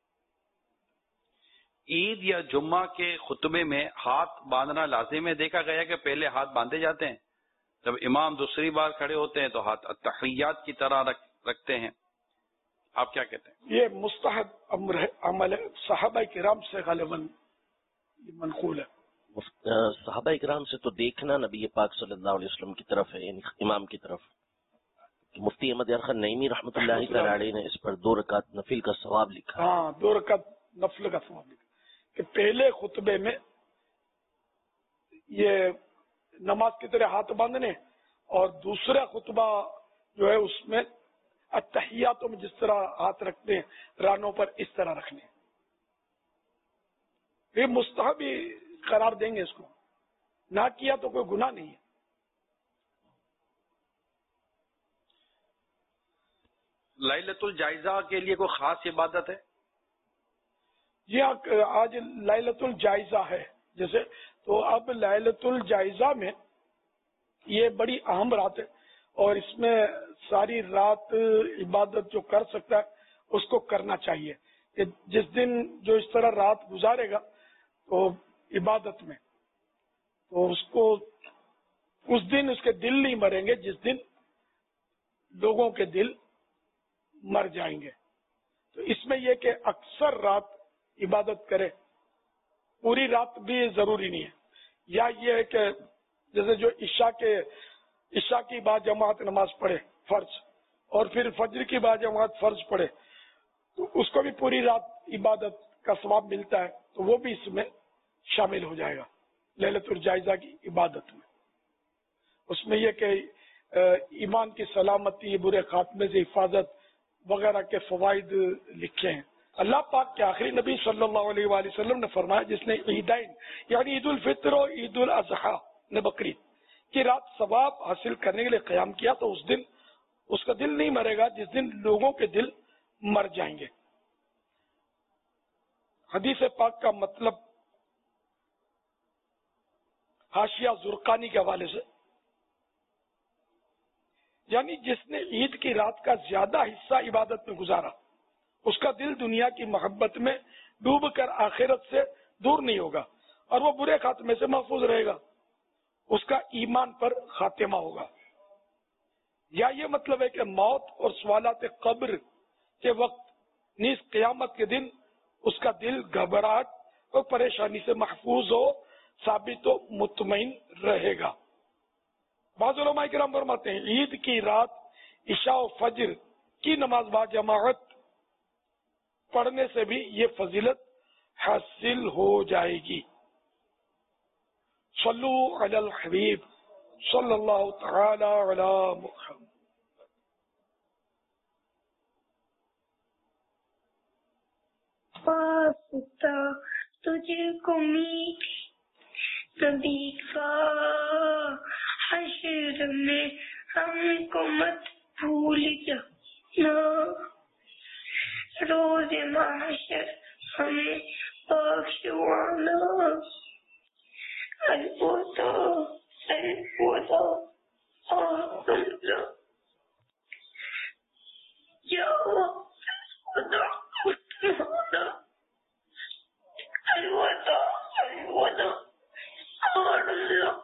عید یا جمعہ کے خطبے میں ہاتھ باندھنا لازم ہے؟ دیکھا گیا کہ پہلے ہاتھ باندھے جاتے ہیں، جب امام دوسری بار کھڑے ہوتے ہیں تو ہاتھ التحیات کی طرح رکھ رکھتے ہیں. آپ کیا کہتے ہیں؟ یہ مستحب امر ہے، عمل صحابہ کرام سے غالباً منقول ہے. صحابہ کرام سے تو دیکھنا نبی پاک صلی اللہ علیہ وسلم کی طرف ہے، یعنی امام کی طرف. مفتی احمد یار خان نعیمی رحمۃ اللہ تعالی علیہ نے اس پر دو رکعت نفل کا ثواب لکھا. ہاں، دو رکعت نفل کا ثواب لکھا کہ پہلے خطبے میں یہ نماز کی طرح ہاتھ باندھنے اور دوسرا خطبہ جو ہے اس میں التحیاتوں میں جس طرح ہاتھ رکھتے ہیں رانوں پر اس طرح رکھنے. یہ مستحب ہی قرار دیں گے اس کو، نہ کیا تو کوئی گناہ نہیں ہے. لیلۃ الجائزہ کے لیے کوئی خاص عبادت ہے؟ جی ہاں، آج لیلۃ الجائزہ ہے جیسے، تو اب لیلۃ الجائزہ میں یہ بڑی اہم رات ہے اور اس میں ساری رات عبادت جو کر سکتا ہے اس کو کرنا چاہیے. کہ جس دن جو اس طرح رات گزارے گا تو عبادت میں، تو اس کو اس دن اس کے دل نہیں مریں گے جس دن لوگوں کے دل مر جائیں گے. تو اس میں یہ کہ اکثر رات عبادت کرے، پوری رات بھی ضروری نہیں ہے. یا یہ ہے کہ جیسے جو عشاء کے عشاء کی بعد جماعت نماز پڑھے فرض، اور پھر فجر کی بعد جماعت فرض پڑھے، تو اس کو بھی پوری رات عبادت کا ثواب ملتا ہے، تو وہ بھی اس میں شامل ہو جائے گا لیلۃ الجائزہ کی عبادت میں. اس میں یہ کہ ایمان کی سلامتی، برے خاتمے سے حفاظت وغیرہ کے فوائد لکھے ہیں. اللہ پاک کے آخری نبی صلی اللہ علیہ وآلہ وسلم نے فرمایا جس نے عیدین یعنی عید الفطر اور عید الاضحیٰ نے بقرعید کی رات ثواب حاصل کرنے کے لیے قیام کیا تو اس دن اس کا دل نہیں مرے گا جس دن لوگوں کے دل مر جائیں گے. حدیث پاک کا مطلب حاشیہ زرقانی کے حوالے سے، یعنی جس نے عید کی رات کا زیادہ حصہ عبادت میں گزارا اس کا دل دنیا کی محبت میں ڈوب کر آخرت سے دور نہیں ہوگا اور وہ برے خاتمے سے محفوظ رہے گا، اس کا ایمان پر خاتمہ ہوگا. یا یہ مطلب ہے کہ موت اور سوالات قبر کے وقت نیز قیامت کے دن اس کا دل گھبراہٹ اور پریشانی سے محفوظ ہو، ثابت و مطمئن رہے گا. بعض علماء کرام فرماتے ہیں عید کی رات عشاء و فجر کی نماز با جماعت پڑھنے سے بھی یہ فضیلت حاصل ہو جائے گی. صلو علی الحبیب صلی اللہ تعالی علی محمد. واسطہ تجھ کو میٹھی نبی کا حشر میں ہم کو مت بھول جانا. روز محشر ہمیں بخشوانا، الوداع الوداع الحمدللہ یا الوداع الوداع الوداع الوداع الحمدللہ۔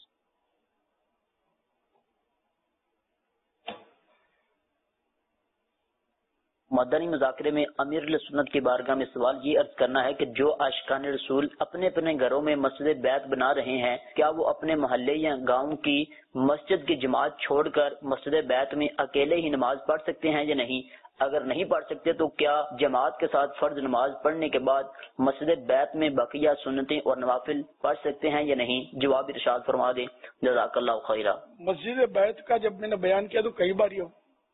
مدنی مذاکرے میں امیر سنت کی بارگاہ میں سوال یہ عرض کرنا ہے کہ جو عاشقان رسول اپنے اپنے گھروں میں مسجد بیت بنا رہے ہیں، کیا وہ اپنے محلے یا گاؤں کی مسجد کی جماعت چھوڑ کر مسجد بیت میں اکیلے ہی نماز پڑھ سکتے ہیں یا نہیں؟ اگر نہیں پڑھ سکتے تو کیا جماعت کے ساتھ فرض نماز پڑھنے کے بعد مسجد بیت میں بقیہ سنتیں اور نوافل پڑھ سکتے ہیں یا نہیں؟ جواب ارشاد فرما دیں، جزاک اللہ خیرہ۔ مسجد بیت کا جب میں نے بیان کیا تو کئی بار یہ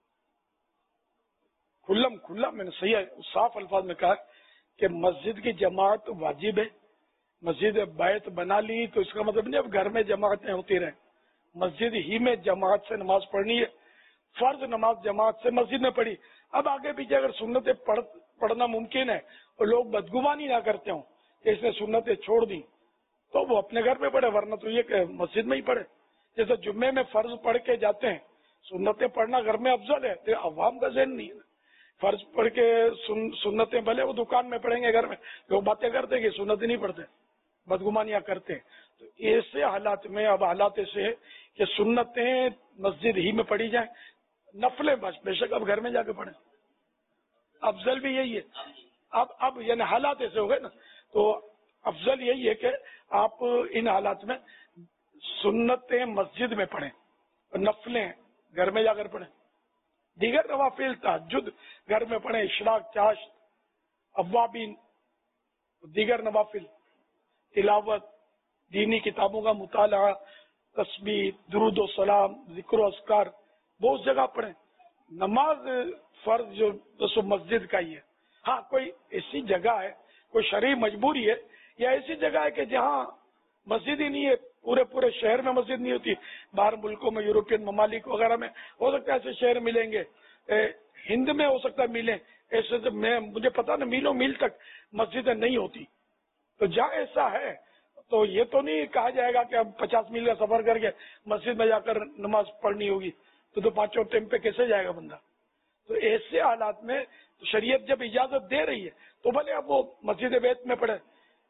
کھلم کھلا میں نے صحیح صاف الفاظ میں کہا کہ مسجد کی جماعت واجب ہے۔ مسجد بیت بنا لی تو اس کا مطلب نہیں اب گھر میں جماعتیں ہوتی رہیں، مسجد ہی میں جماعت سے نماز پڑھنی ہے۔ فرض نماز جماعت سے مسجد میں پڑھی، اب آگے پیچھے اگر سنتیں پڑھ پڑھنا ممکن ہے اور لوگ بدگمانی نہ کرتے ہوں کہ اس نے سنتیں چھوڑ دی تو وہ اپنے گھر میں پڑھے، ورنہ تو یہ کہ مسجد میں ہی پڑھے۔ جیسے جمعے میں فرض پڑھ کے جاتے ہیں، سنتیں پڑھنا گھر میں افضل ہے، تو عوام کا ذہن نہیں ہے۔ فرض پڑھ کے سن سنتیں بھلے وہ دکان میں پڑھیں گے، گھر میں لوگ باتیں کرتے کہ سنتیں نہیں پڑھتے، بدگمانیاں کرتے ہیں۔ تو ایسے حالات میں اب حالات ایسے ہے کہ سنتیں مسجد ہی میں پڑھی جائیں، نفلیں بس بے شک اب گھر میں جا کے پڑھیں، افضل بھی یہی ہے۔ اب اب یعنی حالات ایسے ہو گئے نا، تو افضل یہی ہے کہ آپ ان حالات میں سنتیں مسجد میں پڑھیں اور نفلیں گھر میں جا کر پڑھیں۔ دیگر نوافل تہجد گھر میں پڑھیں، اشراق، چاشت، اوابین، دیگر نوافل، تلاوت، دینی کتابوں کا مطالعہ، تسبیح، درود و سلام، ذکر و اذکار بہت جگہ پڑھیں۔ نماز فرض جو تو مسجد کا ہی ہے۔ ہاں کوئی ایسی جگہ ہے، کوئی شرعی مجبوری ہے یا ایسی جگہ ہے کہ جہاں مسجد ہی نہیں ہے، پورے پورے شہر میں مسجد نہیں ہوتی، باہر ملکوں میں، یورپین ممالک وغیرہ میں ہو سکتا ہے ایسے شہر ملیں گے، ہند میں ہو سکتا ہے ملیں، ایسے تو میں مجھے پتا نا میلوں میل تک مسجدیں نہیں ہوتی۔ تو جہاں ایسا ہے تو یہ تو نہیں کہا جائے گا کہ اب پچاس میل کا سفر کر کے مسجد میں جا کر نماز پڑھنی ہوگی، تو تو پانچوں ٹائم پہ کیسے جائے گا بندہ؟ تو ایسے حالات میں شریعت جب اجازت دے رہی ہے تو بھلے اب وہ مسجد بیت میں پڑھے۔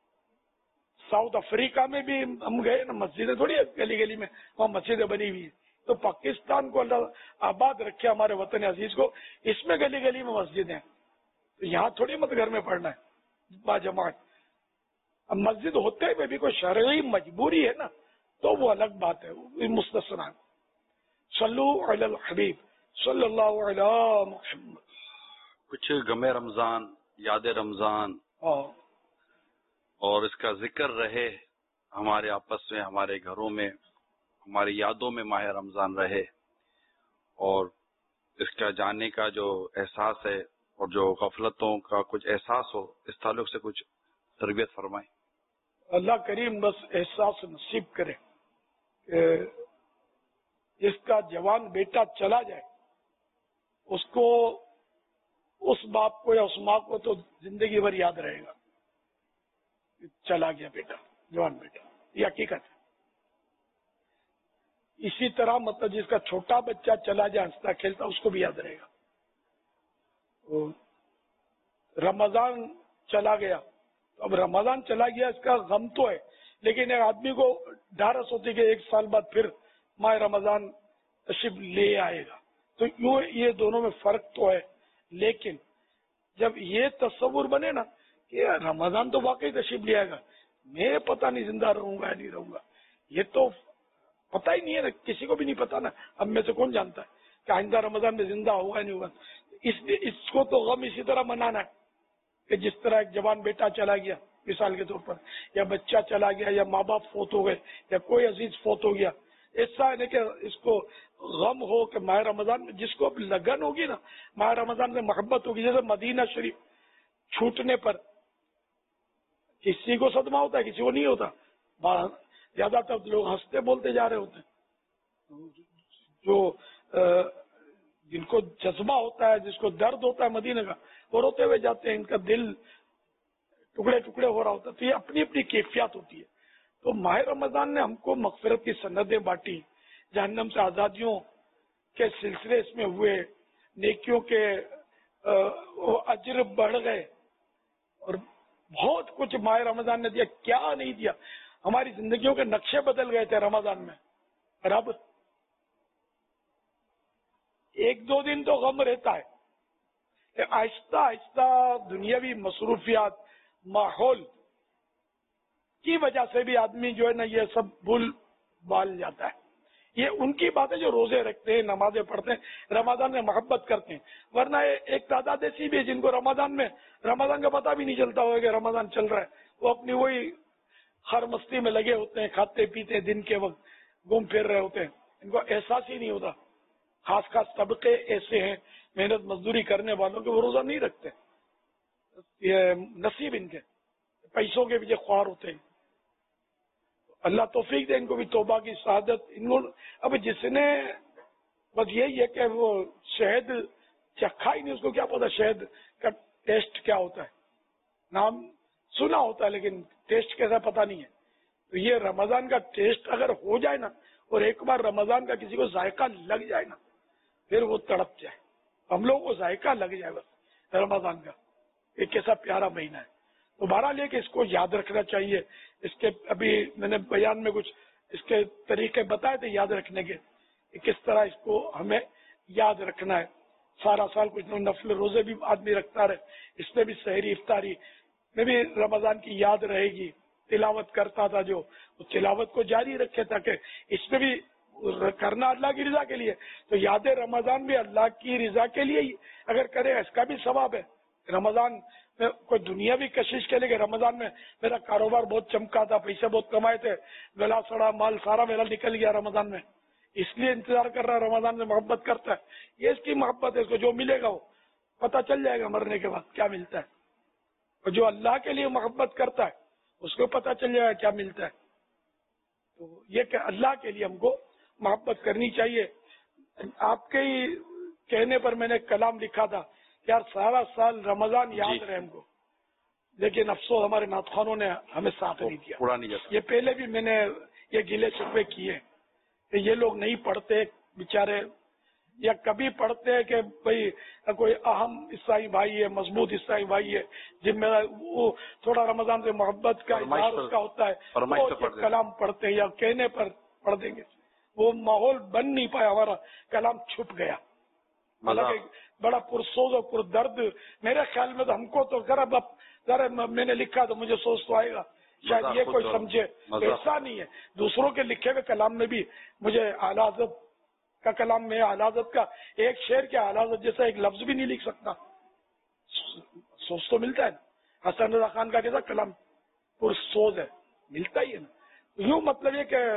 ساؤتھ افریقہ میں بھی ہم گئے نا، مسجدیں تھوڑی گلی گلی میں وہاں مسجدیں بنی ہوئی ہیں۔ تو پاکستان کو اللہ آباد رکھے، ہمارے وطن عزیز کو، اس میں گلی گلی میں مسجد ہیں، تو یہاں تھوڑی مت گھر میں پڑھنا ہے با جماعت۔ اب مسجد ہوتے ہوئے بھی کوئی شرعی مجبوری ہے نا تو وہ الگ بات ہے، وہ مستثنا ہے۔ صلو علی الحبیب صلی اللہ علیہ محمد۔ کچھ غم رمضان، یاد رمضان اور اس کا ذکر رہے ہمارے آپس میں، ہمارے گھروں میں، ہماری یادوں میں ماہ رمضان رہے، اور اس کا جاننے کا جو احساس ہے اور جو غفلتوں کا کچھ احساس ہو، اس تعلق سے کچھ تربیت فرمائیں۔ اللہ کریم بس احساس نصیب کرے کہ جس کا جوان بیٹا چلا جائے اس کو، اس باپ کو یا اس ماں کو تو زندگی بھر یاد رہے گا، چلا گیا بیٹا، جوان بیٹا، یہ حقیقت ہے۔ اسی طرح مطلب جس کا چھوٹا بچہ چلا جائے ہنستا کھیلتا، اس کو بھی یاد رہے گا۔ رمضان چلا گیا، اب رمضان چلا گیا اس کا غم تو ہے، لیکن ایک آدمی کو ڈھارس ہوتی کہ ایک سال بعد پھر ماہ رمضان تشریف لے آئے گا، تو یوں یہ دونوں میں فرق تو ہے۔ لیکن جب یہ تصور بنے نا کہ رمضان تو واقعی تشریف لے آئے گا، میں پتہ نہیں زندہ رہوں گا یا نہیں رہوں گا، یہ تو پتہ ہی نہیں ہے نا، کسی کو بھی نہیں پتا نا، اب میں سے کون جانتا ہے کہ آئندہ رمضان میں زندہ ہوگا یا نہیں ہوگا۔ اس لیے اس کو تو غم اسی طرح منانا ہے کہ جس طرح ایک جوان بیٹا چلا گیا مثال کے طور پر، یا بچہ چلا گیا، یا ماں باپ فوت ہو گئے، یا کوئی عزیز فوت ہو گیا، ایسا ہے کہ اس کو غم ہو کہ ماہ رمضان میں جس کو لگن ہوگی نا، ماہ رمضان میں محبت ہوگی، جیسے مدینہ شریف چھوٹنے پر کسی کو صدمہ ہوتا ہے، کسی کو نہیں ہوتا، زیادہ تر لوگ ہنستے بولتے جا رہے ہوتے ہیں۔ جو جن کو جذبہ ہوتا ہے, جس کو درد ہوتا ہے مدینے کا, وہ روتے ہوئے جاتے ہیں, ان کا دل ٹکڑے ٹکڑے ہو رہا ہوتا ہے. تو یہ اپنی اپنی کیفیات ہوتی ہے. تو ماہ رمضان نے ہم کو مغفرت کی سندیں بانٹی, جہنم سے آزادیوں کے سلسلے اس میں ہوئے, نیکیوں کے اجر بڑھ گئے, اور بہت کچھ ماہ رمضان نے دیا. کیا نہیں دیا, ہماری زندگیوں کے نقشے بدل گئے تھے رمضان میں. اور اب ایک دو دن تو غم رہتا ہے, آہستہ آہستہ دنیاوی مصروفیات, ماحول کی وجہ سے بھی آدمی جو ہے نا یہ سب بھول بال جاتا ہے. یہ ان کی باتیں جو روزے رکھتے ہیں, نمازیں پڑھتے ہیں, رمضان میں محبت کرتے ہیں. ورنہ ایک تعداد ایسی بھی ہے جن کو رمضان میں رمضان کا پتہ بھی نہیں چلتا ہوگا کہ رمضان چل رہا ہے. وہ اپنی وہی خر مستی میں لگے ہوتے ہیں, کھاتے پیتے دن کے وقت گھوم پھر رہے ہوتے ہیں, ان کو احساس ہی نہیں ہوتا. خاص خاص طبقے ایسے ہیں محنت مزدوری کرنے والوں کے, وہ روزہ نہیں رکھتے. یہ نصیب ان کے پیسوں کے پیچھے خوار ہوتے ہیں. اللہ توفیق دے ان کو بھی توبہ کی سعادت. ان کو اب جس نے بس یہی ہے کہ وہ شہد چکھا ہی نہیں, اس کو کیا پتا شہد کا ٹیسٹ کیا ہوتا ہے. نام سنا ہوتا ہے لیکن ٹیسٹ کیسا پتا نہیں ہے. تو یہ رمضان کا ٹیسٹ اگر ہو جائے نا, اور ایک بار رمضان کا کسی کو ذائقہ لگ جائے نا, پھر وہ تڑپ جائے. ہم لوگوں کو ذائقہ لگ جائے بس رمضان کا, ایک کیسا پیارا مہینہ ہے. تو بہرحال یہ کہ اس کو یاد رکھنا چاہیے. اس کے ابھی میں نے بیان میں کچھ اس کے طریقے بتائے تھے یاد رکھنے کے, کس طرح اس کو ہمیں یاد رکھنا ہے. سارا سال کچھ نفل روزے بھی آدمی رکھتا رہے, اس میں بھی سحری افطاری میں بھی رمضان کی یاد رہے گی. تلاوت کرتا تھا جو, وہ تلاوت کو جاری رکھے تاکہ اس میں بھی کرنا اللہ کی رضا کے لیے. تو یاد رمضان بھی اللہ کی رضا کے لیے ہی اگر کرے اس کا بھی ثواب ہے. رمضان میں کوئی دنیاوی کشش کے لیے کہ رمضان میں میرا کاروبار بہت چمکا تھا, پیسے بہت کمائے تھے, گلا سڑا مال سارا میرا نکل گیا رمضان میں, اس لیے انتظار کر رہا ہے, رمضان میں محبت کرتا ہے. یہ اس کی محبت ہے, اس کو جو ملے گا وہ پتہ چل جائے گا مرنے کے بعد کیا ملتا ہے. اور جو اللہ کے لیے محبت کرتا ہے اس کو پتہ چل جائے گا کیا ملتا ہے. تو یہ کہ اللہ کے لیے ہم کو محبت کرنی چاہیے. آپ کے ہی کہنے پر میں نے کلام لکھا تھا یار سارا سال رمضان یاد رہے ہم کو, لیکن افسوس ہمارے ناتخوانوں نے ہمیں ساتھ نہیں دیا. یہ پہلے بھی میں نے یہ گلے شکوے کیے کہ یہ لوگ نہیں پڑھتے بیچارے, یا کبھی پڑھتے ہیں کہ بھئی کوئی اہم عیسائی بھائی ہے, مضبوط عیسائی بھائی ہے, جن میں وہ تھوڑا رمضان سے محبت کا اظہار اس کا ہوتا ہے, وہ کلام پڑھتے ہیں یا کہنے پر پڑھ دیں گے. وہ ماحول بن نہیں پایا, ہمارا کلام چھپ گیا. بڑا پرسوز اور پر درد میرے خیال میں. تو ہم کو تو ذرا ذرا میں نے لکھا تو مجھے سوچ تو آئے گا شاید یہ کوئی سمجھے. ایسا نہیں ہے, دوسروں کے لکھے ہوئے کلام میں بھی مجھے اعلیٰ حضرت کا کلام میں اعلیٰ حضرت کا ایک شعر کے اعلیٰ حضرت جیسا ایک لفظ بھی نہیں لکھ سکتا. سوچ تو ملتا ہے نا. حسن رضا خان کا کیسا کلام پرسوز ہے, ملتا ہی ہے نا. یوں مطلب یہ کہ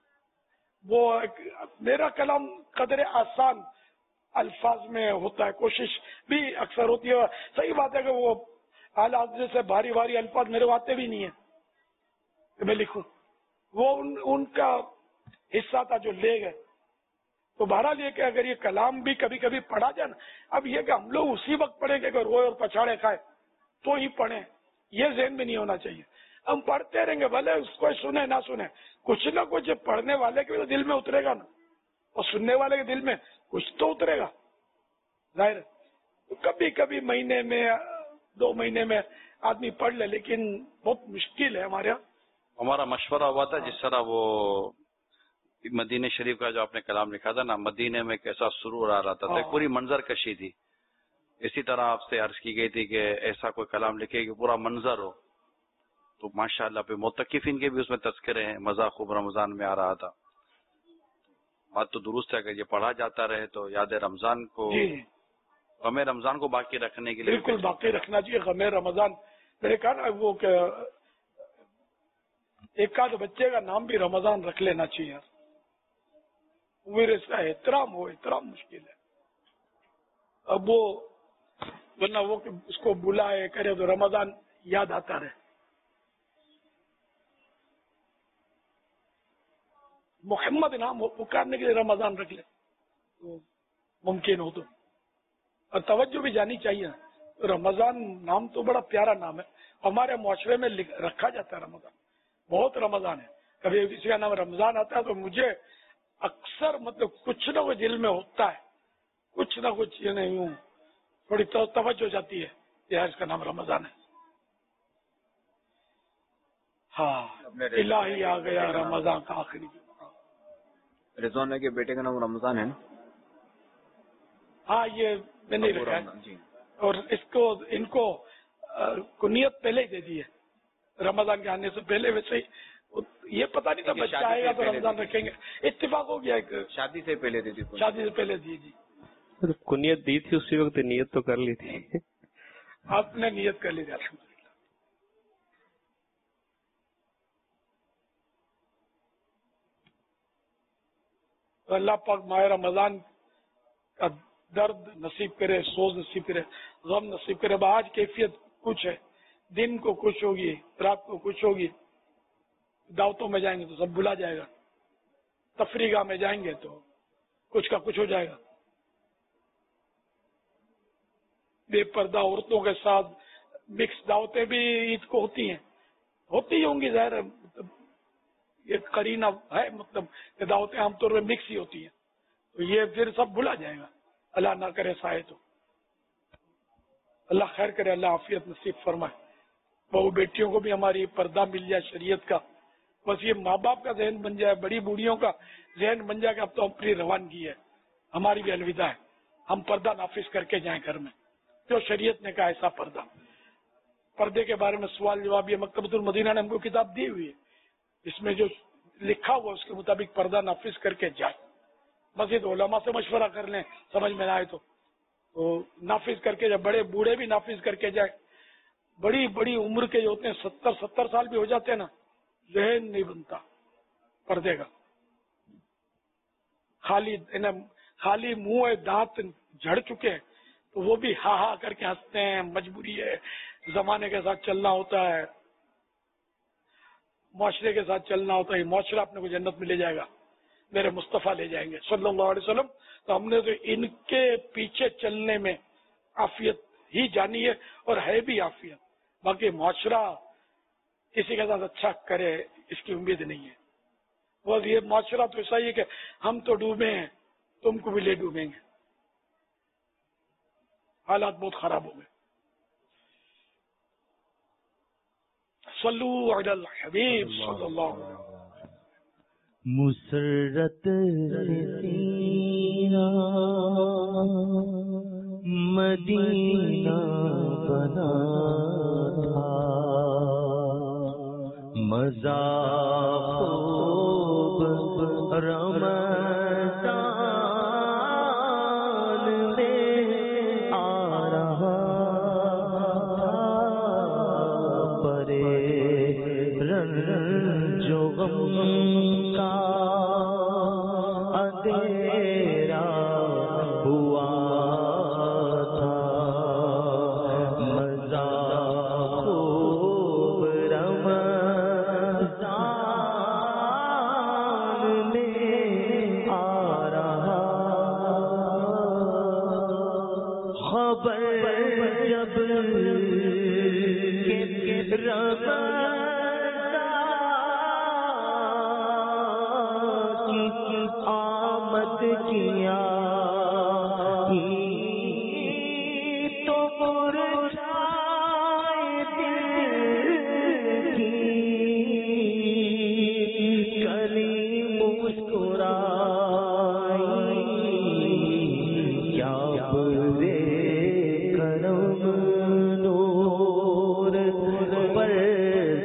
وہ میرا کلام قدر آسان الفاظ میں ہوتا ہے, کوشش بھی اکثر ہوتی ہے. صحیح بات ہے کہ وہ اعلیٰ حضرت سے بھاری بھاری الفاظ میرے آتے بھی نہیں ہیں کہ میں لکھوں, وہ ان, ان کا حصہ تھا جو لے گئے. تو بہرحال یہ کہ اگر یہ کلام بھی کبھی کبھی پڑھا جائے نا, اب یہ کہ ہم لوگ اسی وقت پڑھیں گے کہ روئے اور پچھاڑے کھائے تو ہی پڑھیں, یہ ذہن میں نہیں ہونا چاہیے. ہم پڑھتے رہیں گے بھلے اس کو سنیں نہ سنیں, کچھ نہ کچھ پڑھنے والے کے دل میں اترے گا نا, اور سننے والے کے دل میں کچھ تو اترے گا ظاہر ہے. کبھی کبھی مہینے میں دو مہینے میں آدمی پڑھ لے, لیکن بہت مشکل ہے ہمارے یہاں. ہمارا مشورہ ہوا تھا جس طرح وہ مدینہ شریف کا جو آپ نے کلام لکھا تھا نا, مدینے میں کیسا سرور آ رہا تھا, تو پوری منظر کشی تھی. اسی طرح آپ سے عرض کی گئی تھی کہ ایسا کوئی کلام لکھے کہ پورا منظر ہو. تو ماشاءاللہ پہ معتکفین کے بھی اس میں تذکرے ہیں, مزہ خوب رمضان میں آ رہا تھا. بات تو درست ہے کہ یہ پڑھا جاتا رہے تو یاد رمضان کو غم رمضان کو باقی رکھنے کے لیے بالکل باقی رکھنا چاہیے. غم رمضان میں نے کہا نا وہ کہ ایک آدھ بچے کا نام بھی رمضان رکھ لینا چاہیے. اس کا احترام ہو, احترام مشکل ہے. اب وہ ورنہ وہ کہ اس کو بلائے کرے تو رمضان یاد آتا رہے. محمد نام پکارنے کے لیے رمضان رکھ لے. تو मुमकिन हो तो। और तवज्जो भी जानी चाहिए। रमजान नाम तो बड़ा प्यारा नाम है, हमारे मुआशरे में रखा जाता है रमजान, बहुत रमजान है। कभी किसी का नाम रमजान आता है तो मुझे अक्सर मतलब कुछ ना कुछ दिल में होता है, कुछ ना कुछ ये नहीं हूँ, थोड़ी तो तवज्जो जाती है, यार इसका नाम रमजान है। हाँ, इलाही आ गया रमजान का आखिरी। रिजवाना के बेटे का नाम रमजान है ना? हाँ, ये मैंने रखा है और इसको इनको कुनियत पहले ही दे दी है, रमजान के आने से पहले। वैसे ही ये पता नहीं था बच्चा आएगा तो रमजान रखेंगे, इत्तेफाक हो गया। एक शादी से पहले दी थी, शादी से पहले दी जी। तो कुनियत दी थी उसी वक्त, नियत तो कर ली थी। आपने नियत कर ली थी अल्हम्दुलिल्लाह। अल्लाह पाक माह रमजान का दर्द नसीब करे, सोज नसीब करे, गम नसीब करे। आज कैफियत कुछ है, दिन को कुछ होगी, रात को कुछ होगी। दावतों में जाएंगे तो सब भुला जाएगा, तफरीगा में जाएंगे तो कुछ का कुछ हो जाएगा। बेपर्दा औरतों के साथ मिक्स दावतें भी ईद को होती हैं, होती ही होंगी, जाहिर है। मतलब ये करीना है, मतलब ये दावतें आमतौर पर मिक्स ही होती हैं, तो ये फिर सब भुला जाएगा। अल्लाह ना करे साए तो, अल्लाह खैर करे, अल्लाह आफियत नसीब फरमाए। बहू बेटियों को भी हमारी पर्दा मिल जाए शरीयत का, बस ये माँ बाप का जहन बन जाए, बड़ी बूढ़ियों का जहन बन जाए कि अब तो अपनी रवानगी है, हमारी भी अलविदा है, हम पर्दा नाफिज करके जाएं घर में, जो शरीयत ने कहा ऐसा पर्दा। पर्दे के बारे में सवाल जवाब ये मकतबतुल मदीना ने हमको किताब दी हुई है, इसमें जो लिखा हुआ उसके मुताबिक पर्दा नाफिज करके जाए। मस्जिद उलमा से मशवरा कर लें, समझ में ना आए तो, तो नाफिज करके जाए। बड़े बूढ़े भी नाफिज करके जाए, बड़ी बड़ी उम्र के जो होते हैं, सत्तर सत्तर साल भी हो जाते हैं ना, जहन नहीं बनता पर्दे का। खाली खाली मुंह है, दांत झड़ चुके हैं, तो वो भी हा हा करके हंसते हैं, मजबूरी है, जमाने के साथ चलना होता है, मुआशरे के साथ चलना होता है। मुआशरा अपने को जन्नत में ले जाएगा, मेरे मुस्तफा ले जाएंगे सल्लल्लाहु अलैहि वसल्लम। तो हमने तो इनके पीछे चलने में आफियत ही जानी है, और है भी आफियत। बाकी मुआशरा किसी के साथ अच्छा करे इसकी उम्मीद नहीं है। बस ये मुआशरा तो ऐसा ही है कि हम तो डूबे हैं, तुमको भी ले डूबेंगे, हालात बहुत खराब हो गए। सल्लू अलल हबीब सल्लल्लाहु अलैहि वसल्लम। मुसरत सीना मदीना बना था, मज़ा खूब रमज़ान में आ रहा, परे रंजो गम का अंधेरा हुआ था, मज़ा खूब रमज़ान में आ रहा, खबर जब के रमज़ान आमद किया तो मुरझाए दिल की कली मुस्कुराई, क्या बुरे करम नूर पर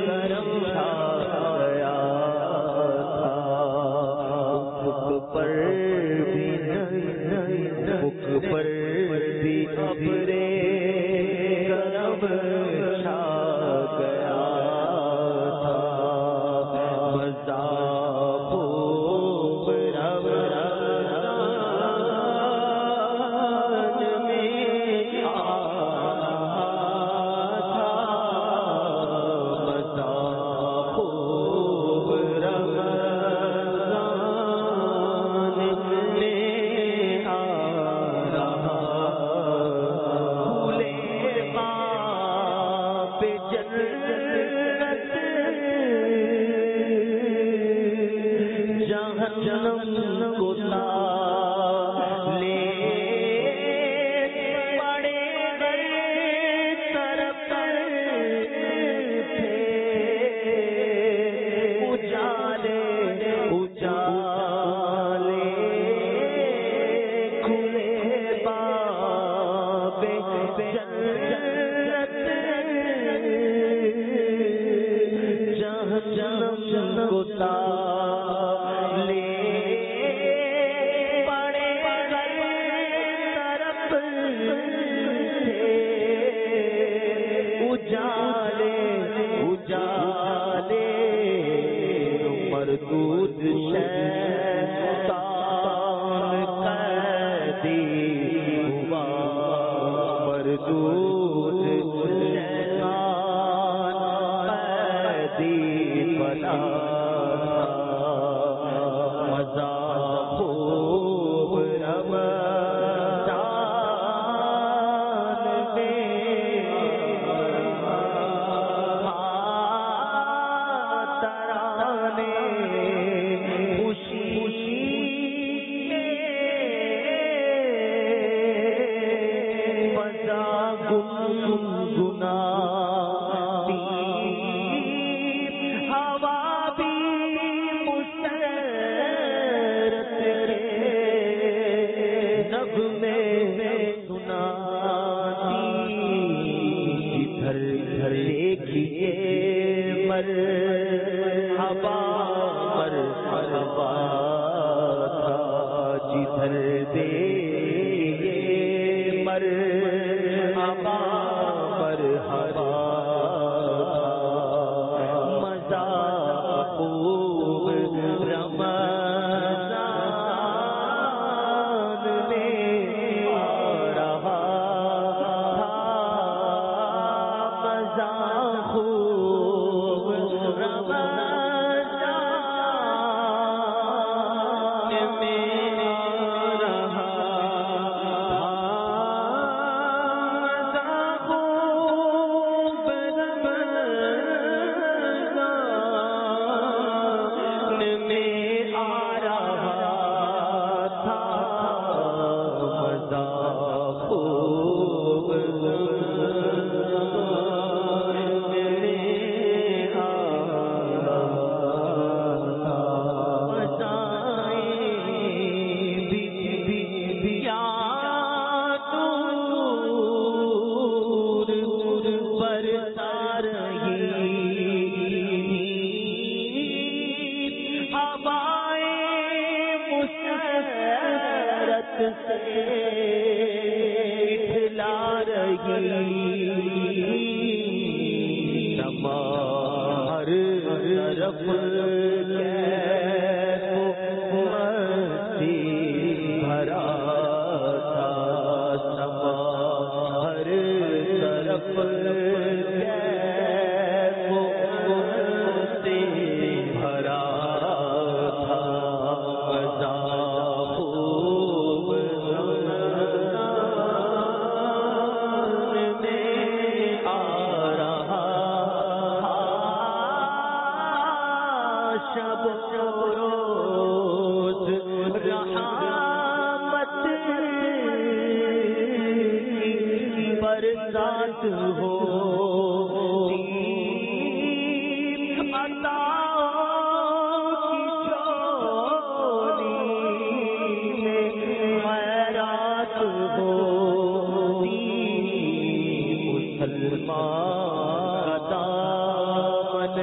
کرم چھا گیا تھا افق پر بھی افق پر بھی ابرے کرم چھا گیا تھا مذاق و رب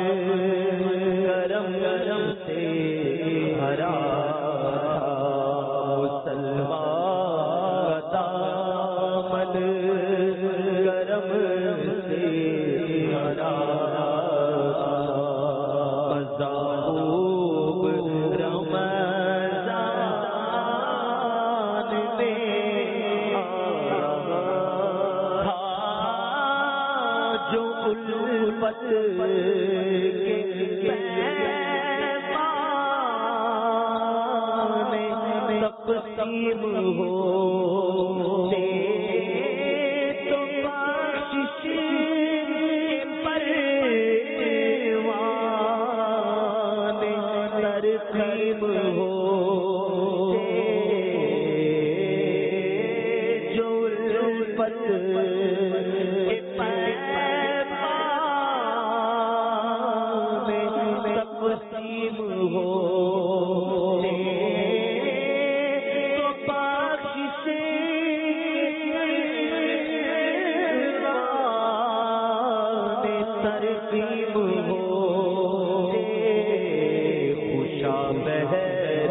کرم کرم سے بھرا مسلمان دامن کرم سے بھرا خوب رمضان میں جو الفت کے پیمانے تقسیم ہو تو بخشش پروان ترتیب ہو جو الفت تقسیم ہو تو بخشش ترتیب ہو خوشا بہر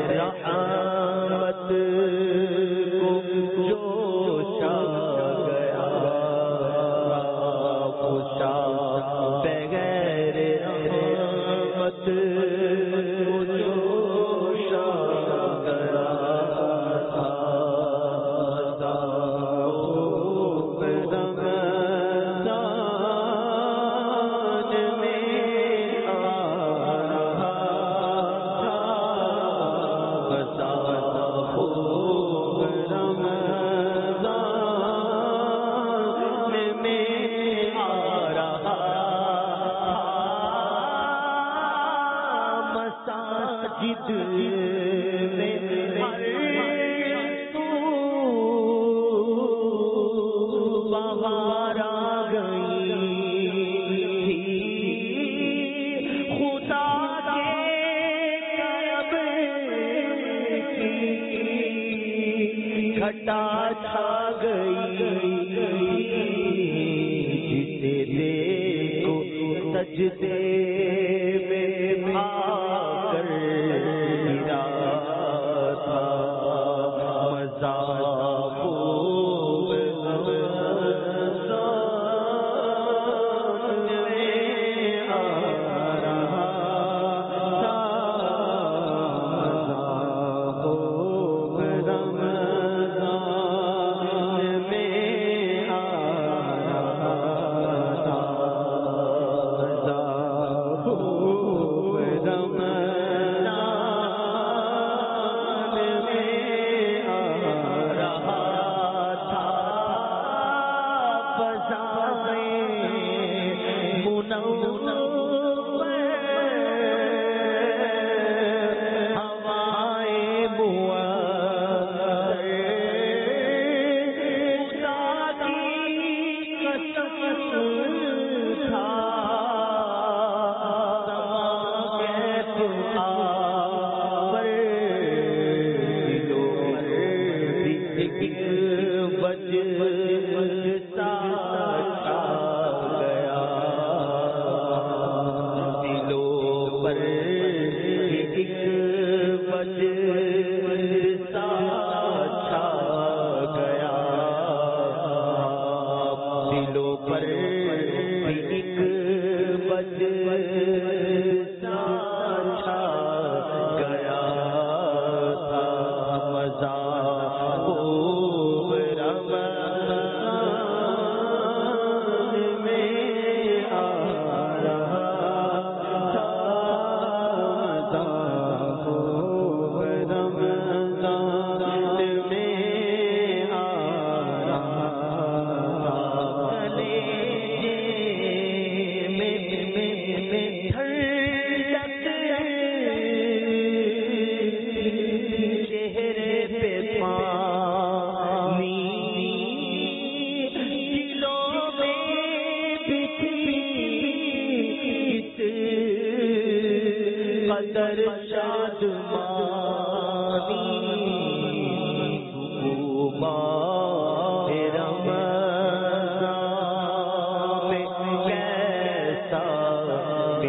رحمت کو جوشا گیا خوشا بغیر رحمت جوشا گیا مساجد میں ہر تو بہار آ گئی خدا کے قرب کی گھٹا چھا گئی جسے دیکھو سجدے میں آ کر گرا تھا مزہ خوب رمضان میں آ رہا تھا مزہ خوب رمضان میں آ رہا تھا مزہ خوب رمضان میں آ رہا تھا فضائیں منور ہوائیں مؤثر خدا کی قسم تھا دلوں پر ایک بج سا چھا گیا تھا مزہ خوب رمضان میں آ رہا تھا مزہ خوب رمضان میں آ رہا چہرے پہ پانی دلوں میں کس قدر شادمانی رمضان میں کیسا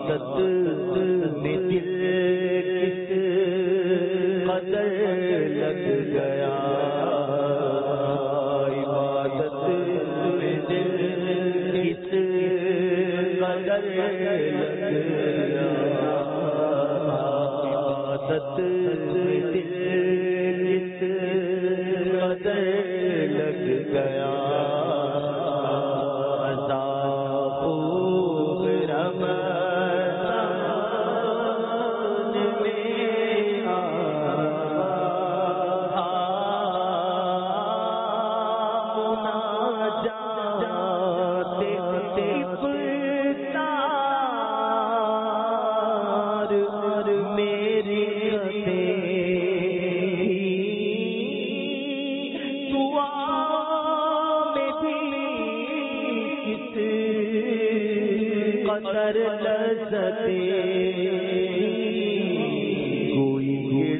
عبادت میں دل کس قدر لگ گیا عبادت میں دل کس قدر لگ گیا عبادت میں دل کس قدر لگ گیا قدر لذتے کوئی گڑ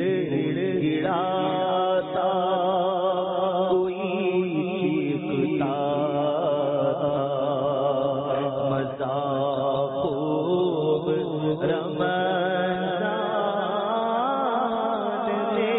گڑاتا کوئی چیختا مزہ خوب رمضان میں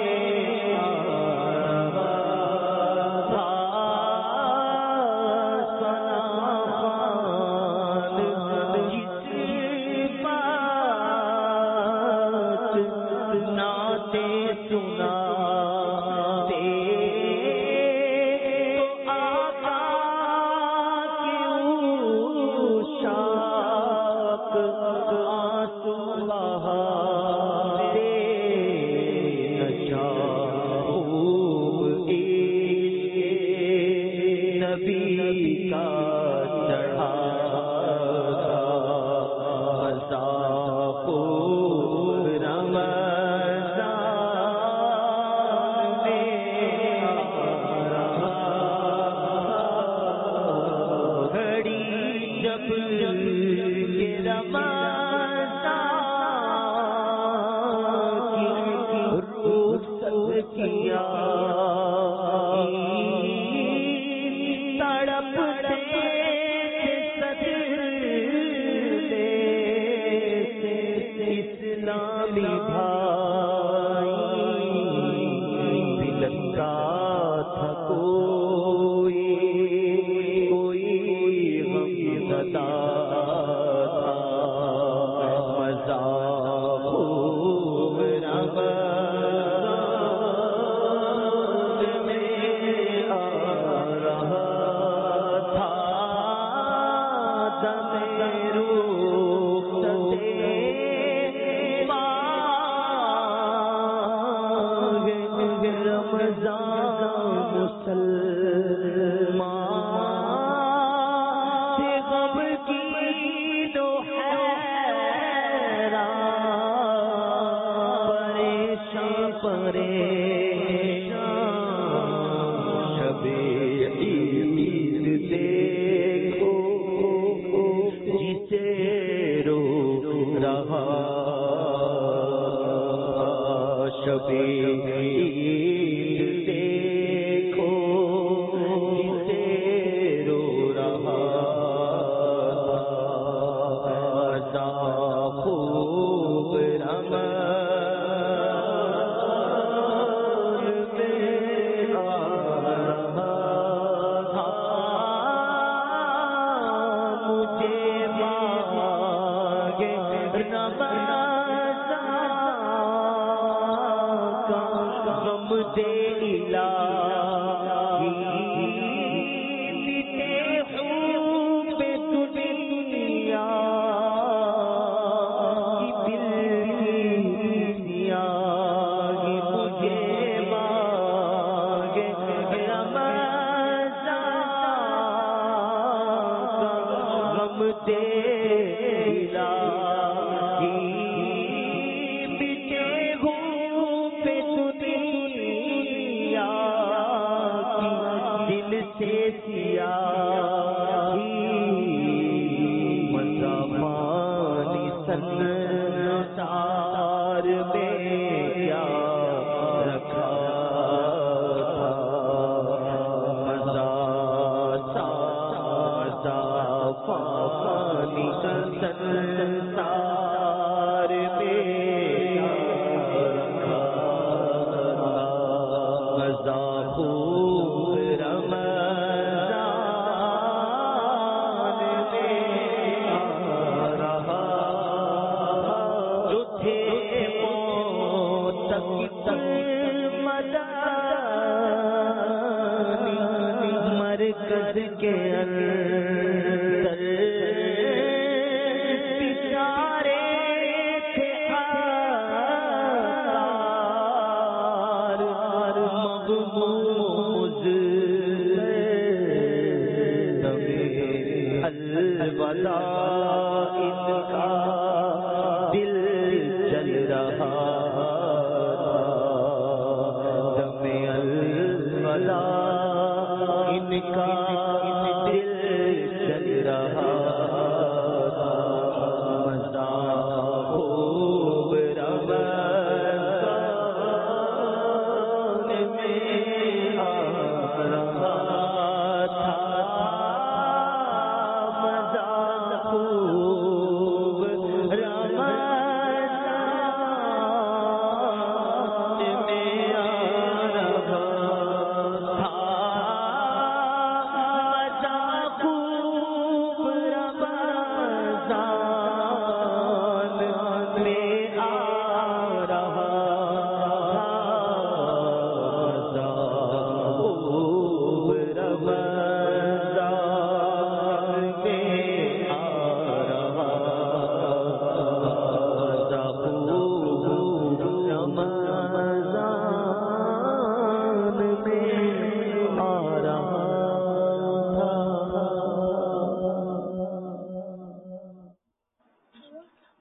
فانی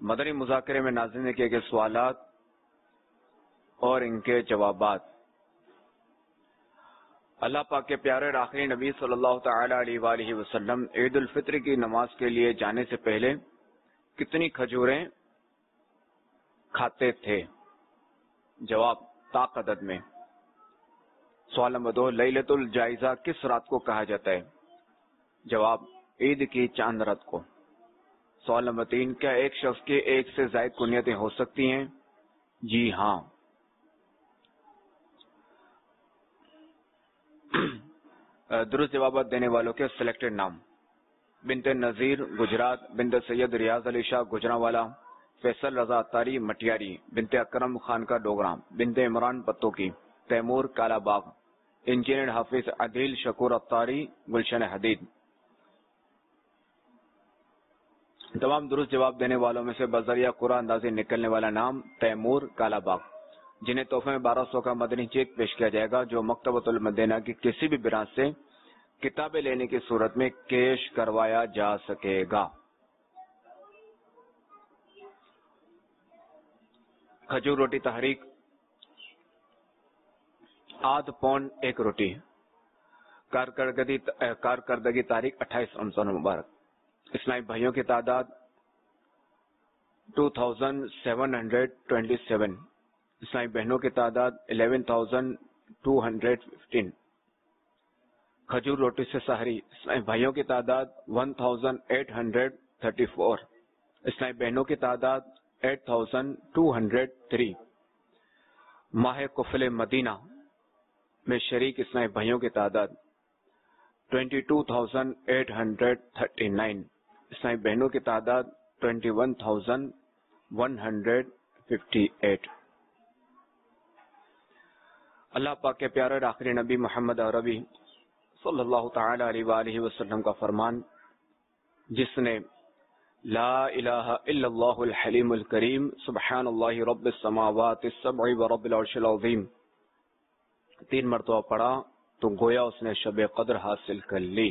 مدنی مذاکرے میں ناظرین نے کیے گئے سوالات اور ان کے جوابات. اللہ پاک کے پیارے اور آخری نبی صلی اللہ تعالی علیہ وآلہ وسلم عید الفطر کی نماز کے لیے جانے سے پہلے کتنی کھجوریں کھاتے تھے؟ جواب طاق عدد میں. سوال نمبر دو، لیلۃ الجائزہ کس رات کو کہا جاتا ہے؟ جواب عید کی چاند رات کو. سوال نمبر تین، کیا ایک شخص کی ایک سے زائد کنیتیں ہو سکتی ہیں؟ جی ہاں. درست جوابات دینے والوں کے سلیکٹڈ نام: بنت نذیر گجرات، بنت سید ریاض علی شاہ گجرانوالا، فیصل رضا اتاری مٹیاری، بنت اکرم خان کا ڈوگرام، بنت عمران پتو کی، تیمور کالا باغ، انجینئر حافظ عدیل شکور اتاری گلشن حدید. تمام درست جواب دینے والوں میں سے بذریعہ قرآن اندازی نکلنے والا نام تیمور کالا باغ، جنہیں تحفے میں بارہ سو کا مدنی چیک پیش کیا جائے گا، جو مکتبۃ المدینہ کی کسی بھی برانچ سے کتابیں لینے کی صورت میں کیش کروایا جا سکے گا. کھجور روٹی تحریک آدھ پون ایک روٹی. کارکردگی کارکردگی تاریخ اٹھائیس رمضان مبارک. اسلامی بھائیوں کی تعداد دو ہزار سات سو سیئیس. اسلامی بہنوں کی تعداد گیارہ ہزار دو سو پندرہ. کھجور روٹی سے سحری اسلامی بھائیوں کی تعداد ایک ہزار آٹھ سو چونتیس. اسلامی بہنوں کی تعداد آٹھ ہزار دو سو تین. ماہ کفل مدینہ میں شریک اسلامی بھائیوں کی تعداد بائیس ہزار آٹھ سو تینتیس. اسلامی بہنوں کی تعداد اکیس ہزار ایک سو اٹھاون. اللہ پاک کے پیارے اور آخری نبی محمد عربی صلی اللہ تعالی علیہ وآلہ وسلم کا فرمان، جس نے لا الہ الا اللہ الحلیم الکریم سبحان اللہ رب السماوات السبع و رب العرش العظیم تین مرتبہ پڑھا تو گویا اس نے شب قدر حاصل کر لی.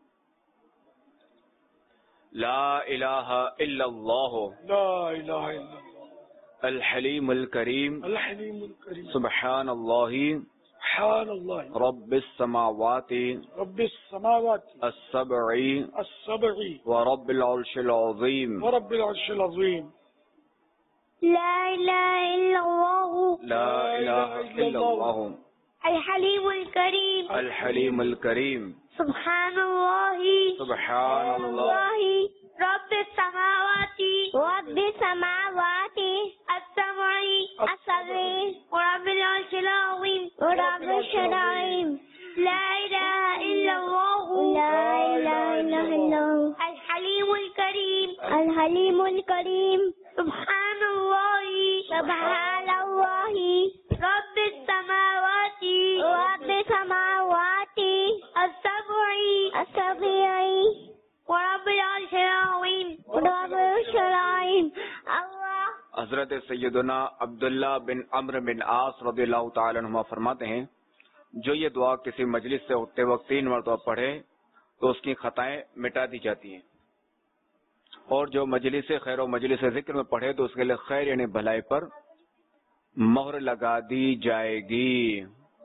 لا الہ الا اللہ لا الہ الا اللہ الحلیم الکریم الحلیم الکریم سبحان اللہ سبحان اللہ رب السماوات رب السماوات السبع السبع ورب العرش العظیم ورب العرش العظیم. لا الہ الا اللہ لا الہ الا اللہ الحلیم الکریم الحلیم الکریم سبحان اللہ سبحان اللہ رب السماوات رب السماوات السبع السبع ورب العرش العظيم ورب العرش العظيم. لا إله إلا الله لا إله إلا الله الحليم الكريم الحليم الكريم سبحان الله سبحان الله رب السماوات رب السماوات السبع السبع ورب العرش العظيم ورب العرش العظيم. اللہ حضرت سیدنا عبداللہ بن عمرو بن عاص رضی اللہ تعالی عنہما فرماتے ہیں، جو یہ دعا کسی مجلس سے اٹھتے وقت تین مرتبہ پڑھے تو اس کی خطائیں مٹا دی جاتی ہیں، اور جو مجلس خیر و مجلس ذکر میں پڑھے تو اس کے لیے خیر یعنی بھلائی پر مہر لگا دی جائے گی.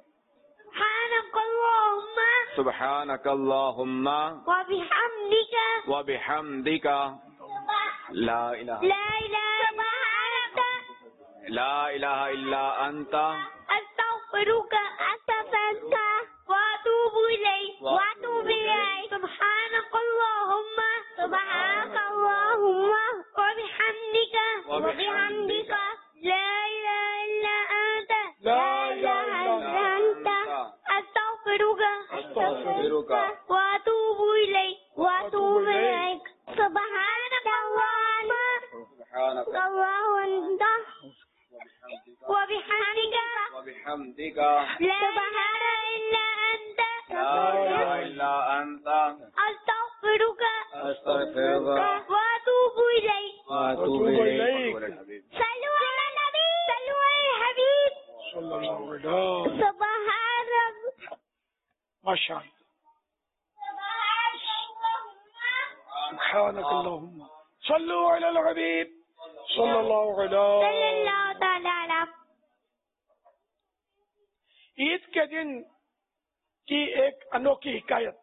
سبحانک اللہم وبحمدک وبحمدک لا الہ لا الہ لا الہ الا انت استغفرک استغفرک واتوب الیک واتوب الیک. سبحانک اللہم سبحانک اللہم وبحمدک وبحمدک لا الہ الا انت لا الہ الا انت استغفرک استغفرک واتوب الیک واتوب الیک. سبحانک اللہم سبحانک اللہم وبحمدک وبحمدک لا الہ الا انت لا الہ الا انت استغفرک استغفرک واتوب الیک واتوب الیک. صلوا علی النبی صلوا علی الحبیب صلی اللہ علیہ وسلم. سبحان رب ماشاء اللہ. سبحانک اللہم صلوا علی الحبیب صلی اللہ علیہ عید کے دن کی ایک انوکھی حکایت.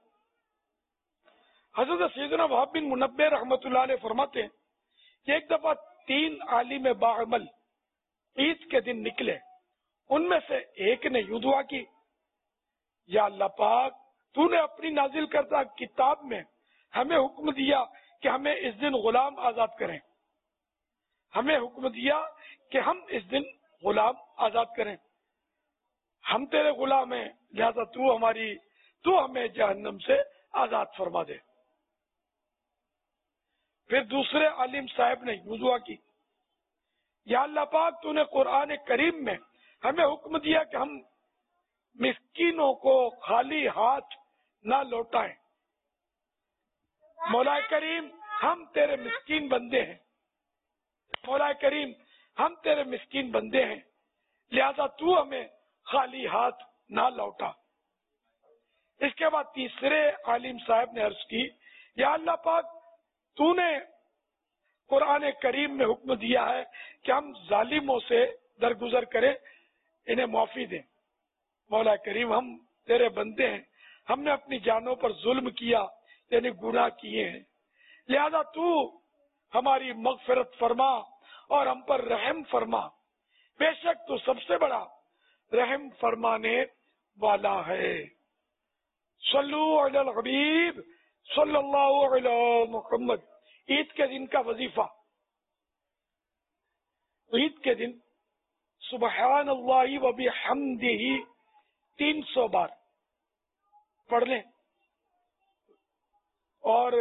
حضرت سیدنا وہاب بن منبہ رحمۃ اللہ علیہ فرماتے ہیں کہ ایک دفعہ تین عالم باعمل عید کے دن نکلے. ان میں سے ایک نے یوں دعا کی، یا اللہ پاک، تو نے اپنی نازل کردہ کتاب میں ہمیں حکم دیا کہ ہمیں اس دن غلام آزاد کریں. ہمیں حکم دیا کہ ہم اس دن غلام آزاد کریں. ہم تیرے غلام ہیں، لہذا تو ہماری تو ہمیں جہنم سے آزاد فرما دے. پھر دوسرے عالم صاحب نے یوں دعا کی، یا اللہ پاک، تو نے قرآن کریم میں ہمیں حکم دیا کہ ہم مسکینوں کو خالی ہاتھ نہ لوٹائیں. مولا کریم، ہم تیرے مسکین بندے ہیں. مولا کریم، ہم تیرے مسکین بندے ہیں، لہذا تو ہمیں خالی ہاتھ نہ لوٹا. اس کے بعد تیسرے عالم صاحب نے عرض کی، یا اللہ پاک، تو نے قرآن کریم میں حکم دیا ہے کہ ہم ظالموں سے درگزر کریں، انہیں معافی دیں. مولا کریم، ہم تیرے بندے ہیں، ہم نے اپنی جانوں پر ظلم کیا، یعنی گناہ کیے ہیں، لہذا تو ہماری مغفرت فرما اور ہم پر رحم فرما. بے شک تو سب سے بڑا رحم فرمانے والا ہے. صلو علی الحبیب صلی اللہ علیہ محمد. عید کے دن کا وظیفہ، عید کے دن سبحان اللہ و بحمدہ تین سو بار پڑھ لیں، اور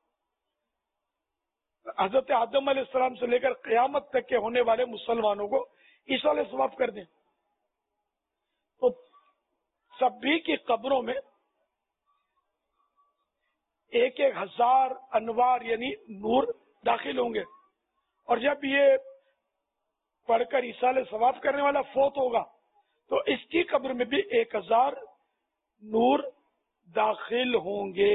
حضرت آدم علیہ السلام سے لے کر قیامت تک کے ہونے والے مسلمانوں کو ایصال ثواب کر دیں. تو سبھی کی قبروں میں ایک ایک ہزار انوار یعنی نور داخل ہوں گے، اور جب یہ پڑھ کر ایصال ثواب کرنے والا فوت ہوگا تو اس کی قبر میں بھی ایک ہزار نور داخل ہوں گے.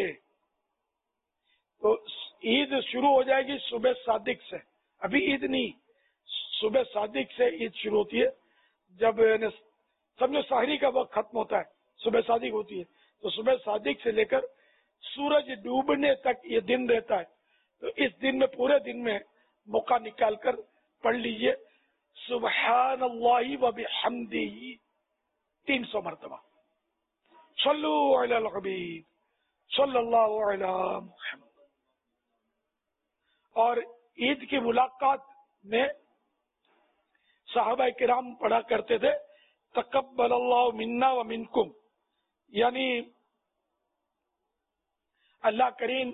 تو عید شروع ہو جائے گی صبح صادق سے. ابھی عید نہیں، صبح صادق سے عید شروع ہوتی ہے. جب سمجھو سحری کا وقت ختم ہوتا ہے، صبح صادق ہوتی ہے، تو صبح صادق سے لے کر سورج ڈوبنے تک یہ دن رہتا ہے. تو اس دن میں پورے دن میں موقع نکال کر پڑھ لیجئے سبحان اللہ و بحمدہ تین سو مرتبہ. صلو علی الحبیب صلی اللہ علی محمد. اور عید کی ملاقات میں صحابہ کرام پڑھا کرتے تھے تقبل اللہ منا و منکم، یعنی اللہ کریم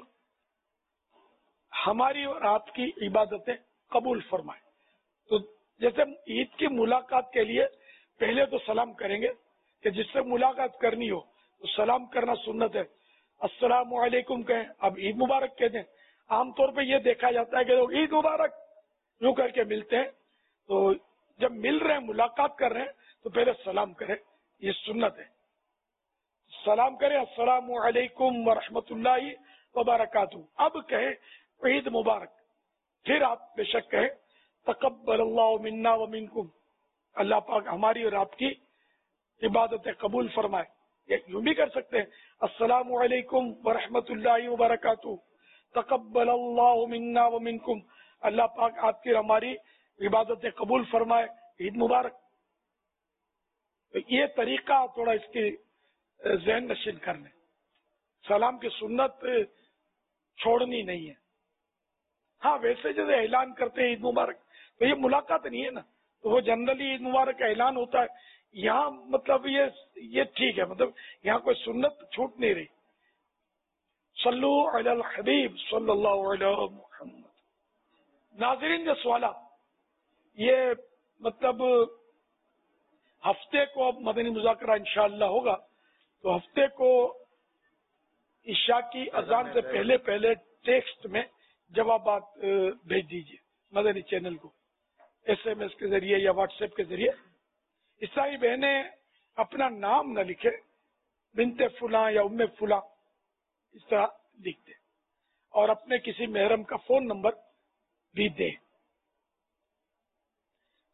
ہماری اور آپ کی عبادتیں قبول فرمائے. تو جیسے عید کی ملاقات کے لیے پہلے تو سلام کریں گے، کہ جس سے ملاقات کرنی ہو تو سلام کرنا سنت ہے. السلام علیکم کہیں، اب عید مبارک کہتے ہیں. عام طور پہ یہ دیکھا جاتا ہے کہ لوگ عید مبارک یوں کر کے ملتے ہیں. تو جب مل رہے ہیں، ملاقات کر رہے ہیں، تو پہلے سلام کریں، یہ سنت ہے. سلام کریں السلام علیکم ورحمۃ اللہ وبرکاتہ. اب کہیں عید مبارک، پھر آپ بے شک کہیں تقبل اللہ منا و منکم، اللہ پاک ہماری اور آپ کی عبادتیں قبول فرمائے. یوں بھی کر سکتے ہیں السلام علیکم ورحمۃ اللہ وبرکاتہ تقبل اللہ منا و منکم، اللہ پاک آپ کی ہماری عبادتیں قبول فرمائے، عید مبارک. تو یہ طریقہ تھوڑا اس کی ذہن نشین کرنے، سلام کی سنت چھوڑنی نہیں ہے. ہاں ویسے جیسے اعلان کرتے ہیں عید مبارک، تو یہ ملاقات نہیں ہے نا، تو وہ جنرلی عید مبارک کا اعلان ہوتا ہے. یہاں مطلب یہ یہ ٹھیک ہے، مطلب یہاں کوئی سنت چھوٹ نہیں رہی. صلو علی الحبیب صلی اللہ علیہ محمد. ناظرین جو سوالات، یہ مطلب ہفتے کو اب مدنی مذاکرہ انشاءاللہ ہوگا، تو ہفتے کو عشاء کی اذان سے پہلے پہلے ٹیکسٹ میں جوابات بھیج دیجیے مدنی چینل کو، ایس ایم ایس کے ذریعے یا واٹس ایپ کے ذریعے. عیسائی بہنیں اپنا نام نہ لکھے، بنت فلاں یا ام فلاں اس طرح لکھ دیں، اور اپنے کسی محرم کا فون نمبر بھی دیں.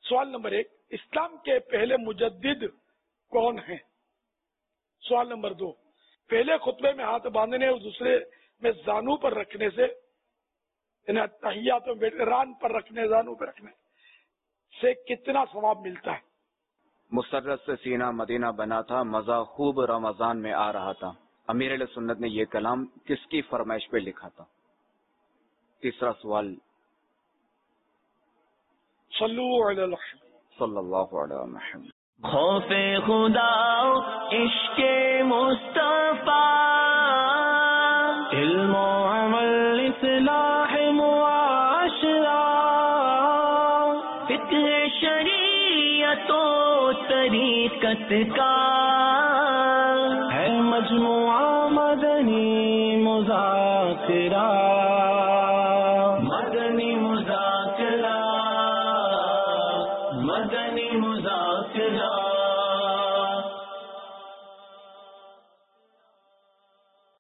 سوال نمبر ایک، اسلام کے پہلے مجدد کون ہیں؟ سوال نمبر دو، پہلے خطبے میں ہاتھ باندھنے اور دوسرے میں زانو پر رکھنے سے، یعنی تحیات میں بیٹھ ران پر رکھنے، زانو پر رکھنے سے کتنا ثواب ملتا ہے؟ مسرت سے سینہ مدینہ بنا تھا، مزہ خوب رمضان میں آ رہا تھا، امیر علیہ سنت نے یہ کلام کس کی فرمائش پہ لکھا تھا؟ تیسرا سوال، صلو علی الحبیب صلی اللہ علیہ وسلم۔ خوف خدا عشق مصطفیٰ، علم و عمل اصلاح معاشرہ، فقہ شریعت و طریقت کا ہے مجموعہ مدنی مذاکرہ، مدنی مذاکرہ، مدنی مذاکرہ۔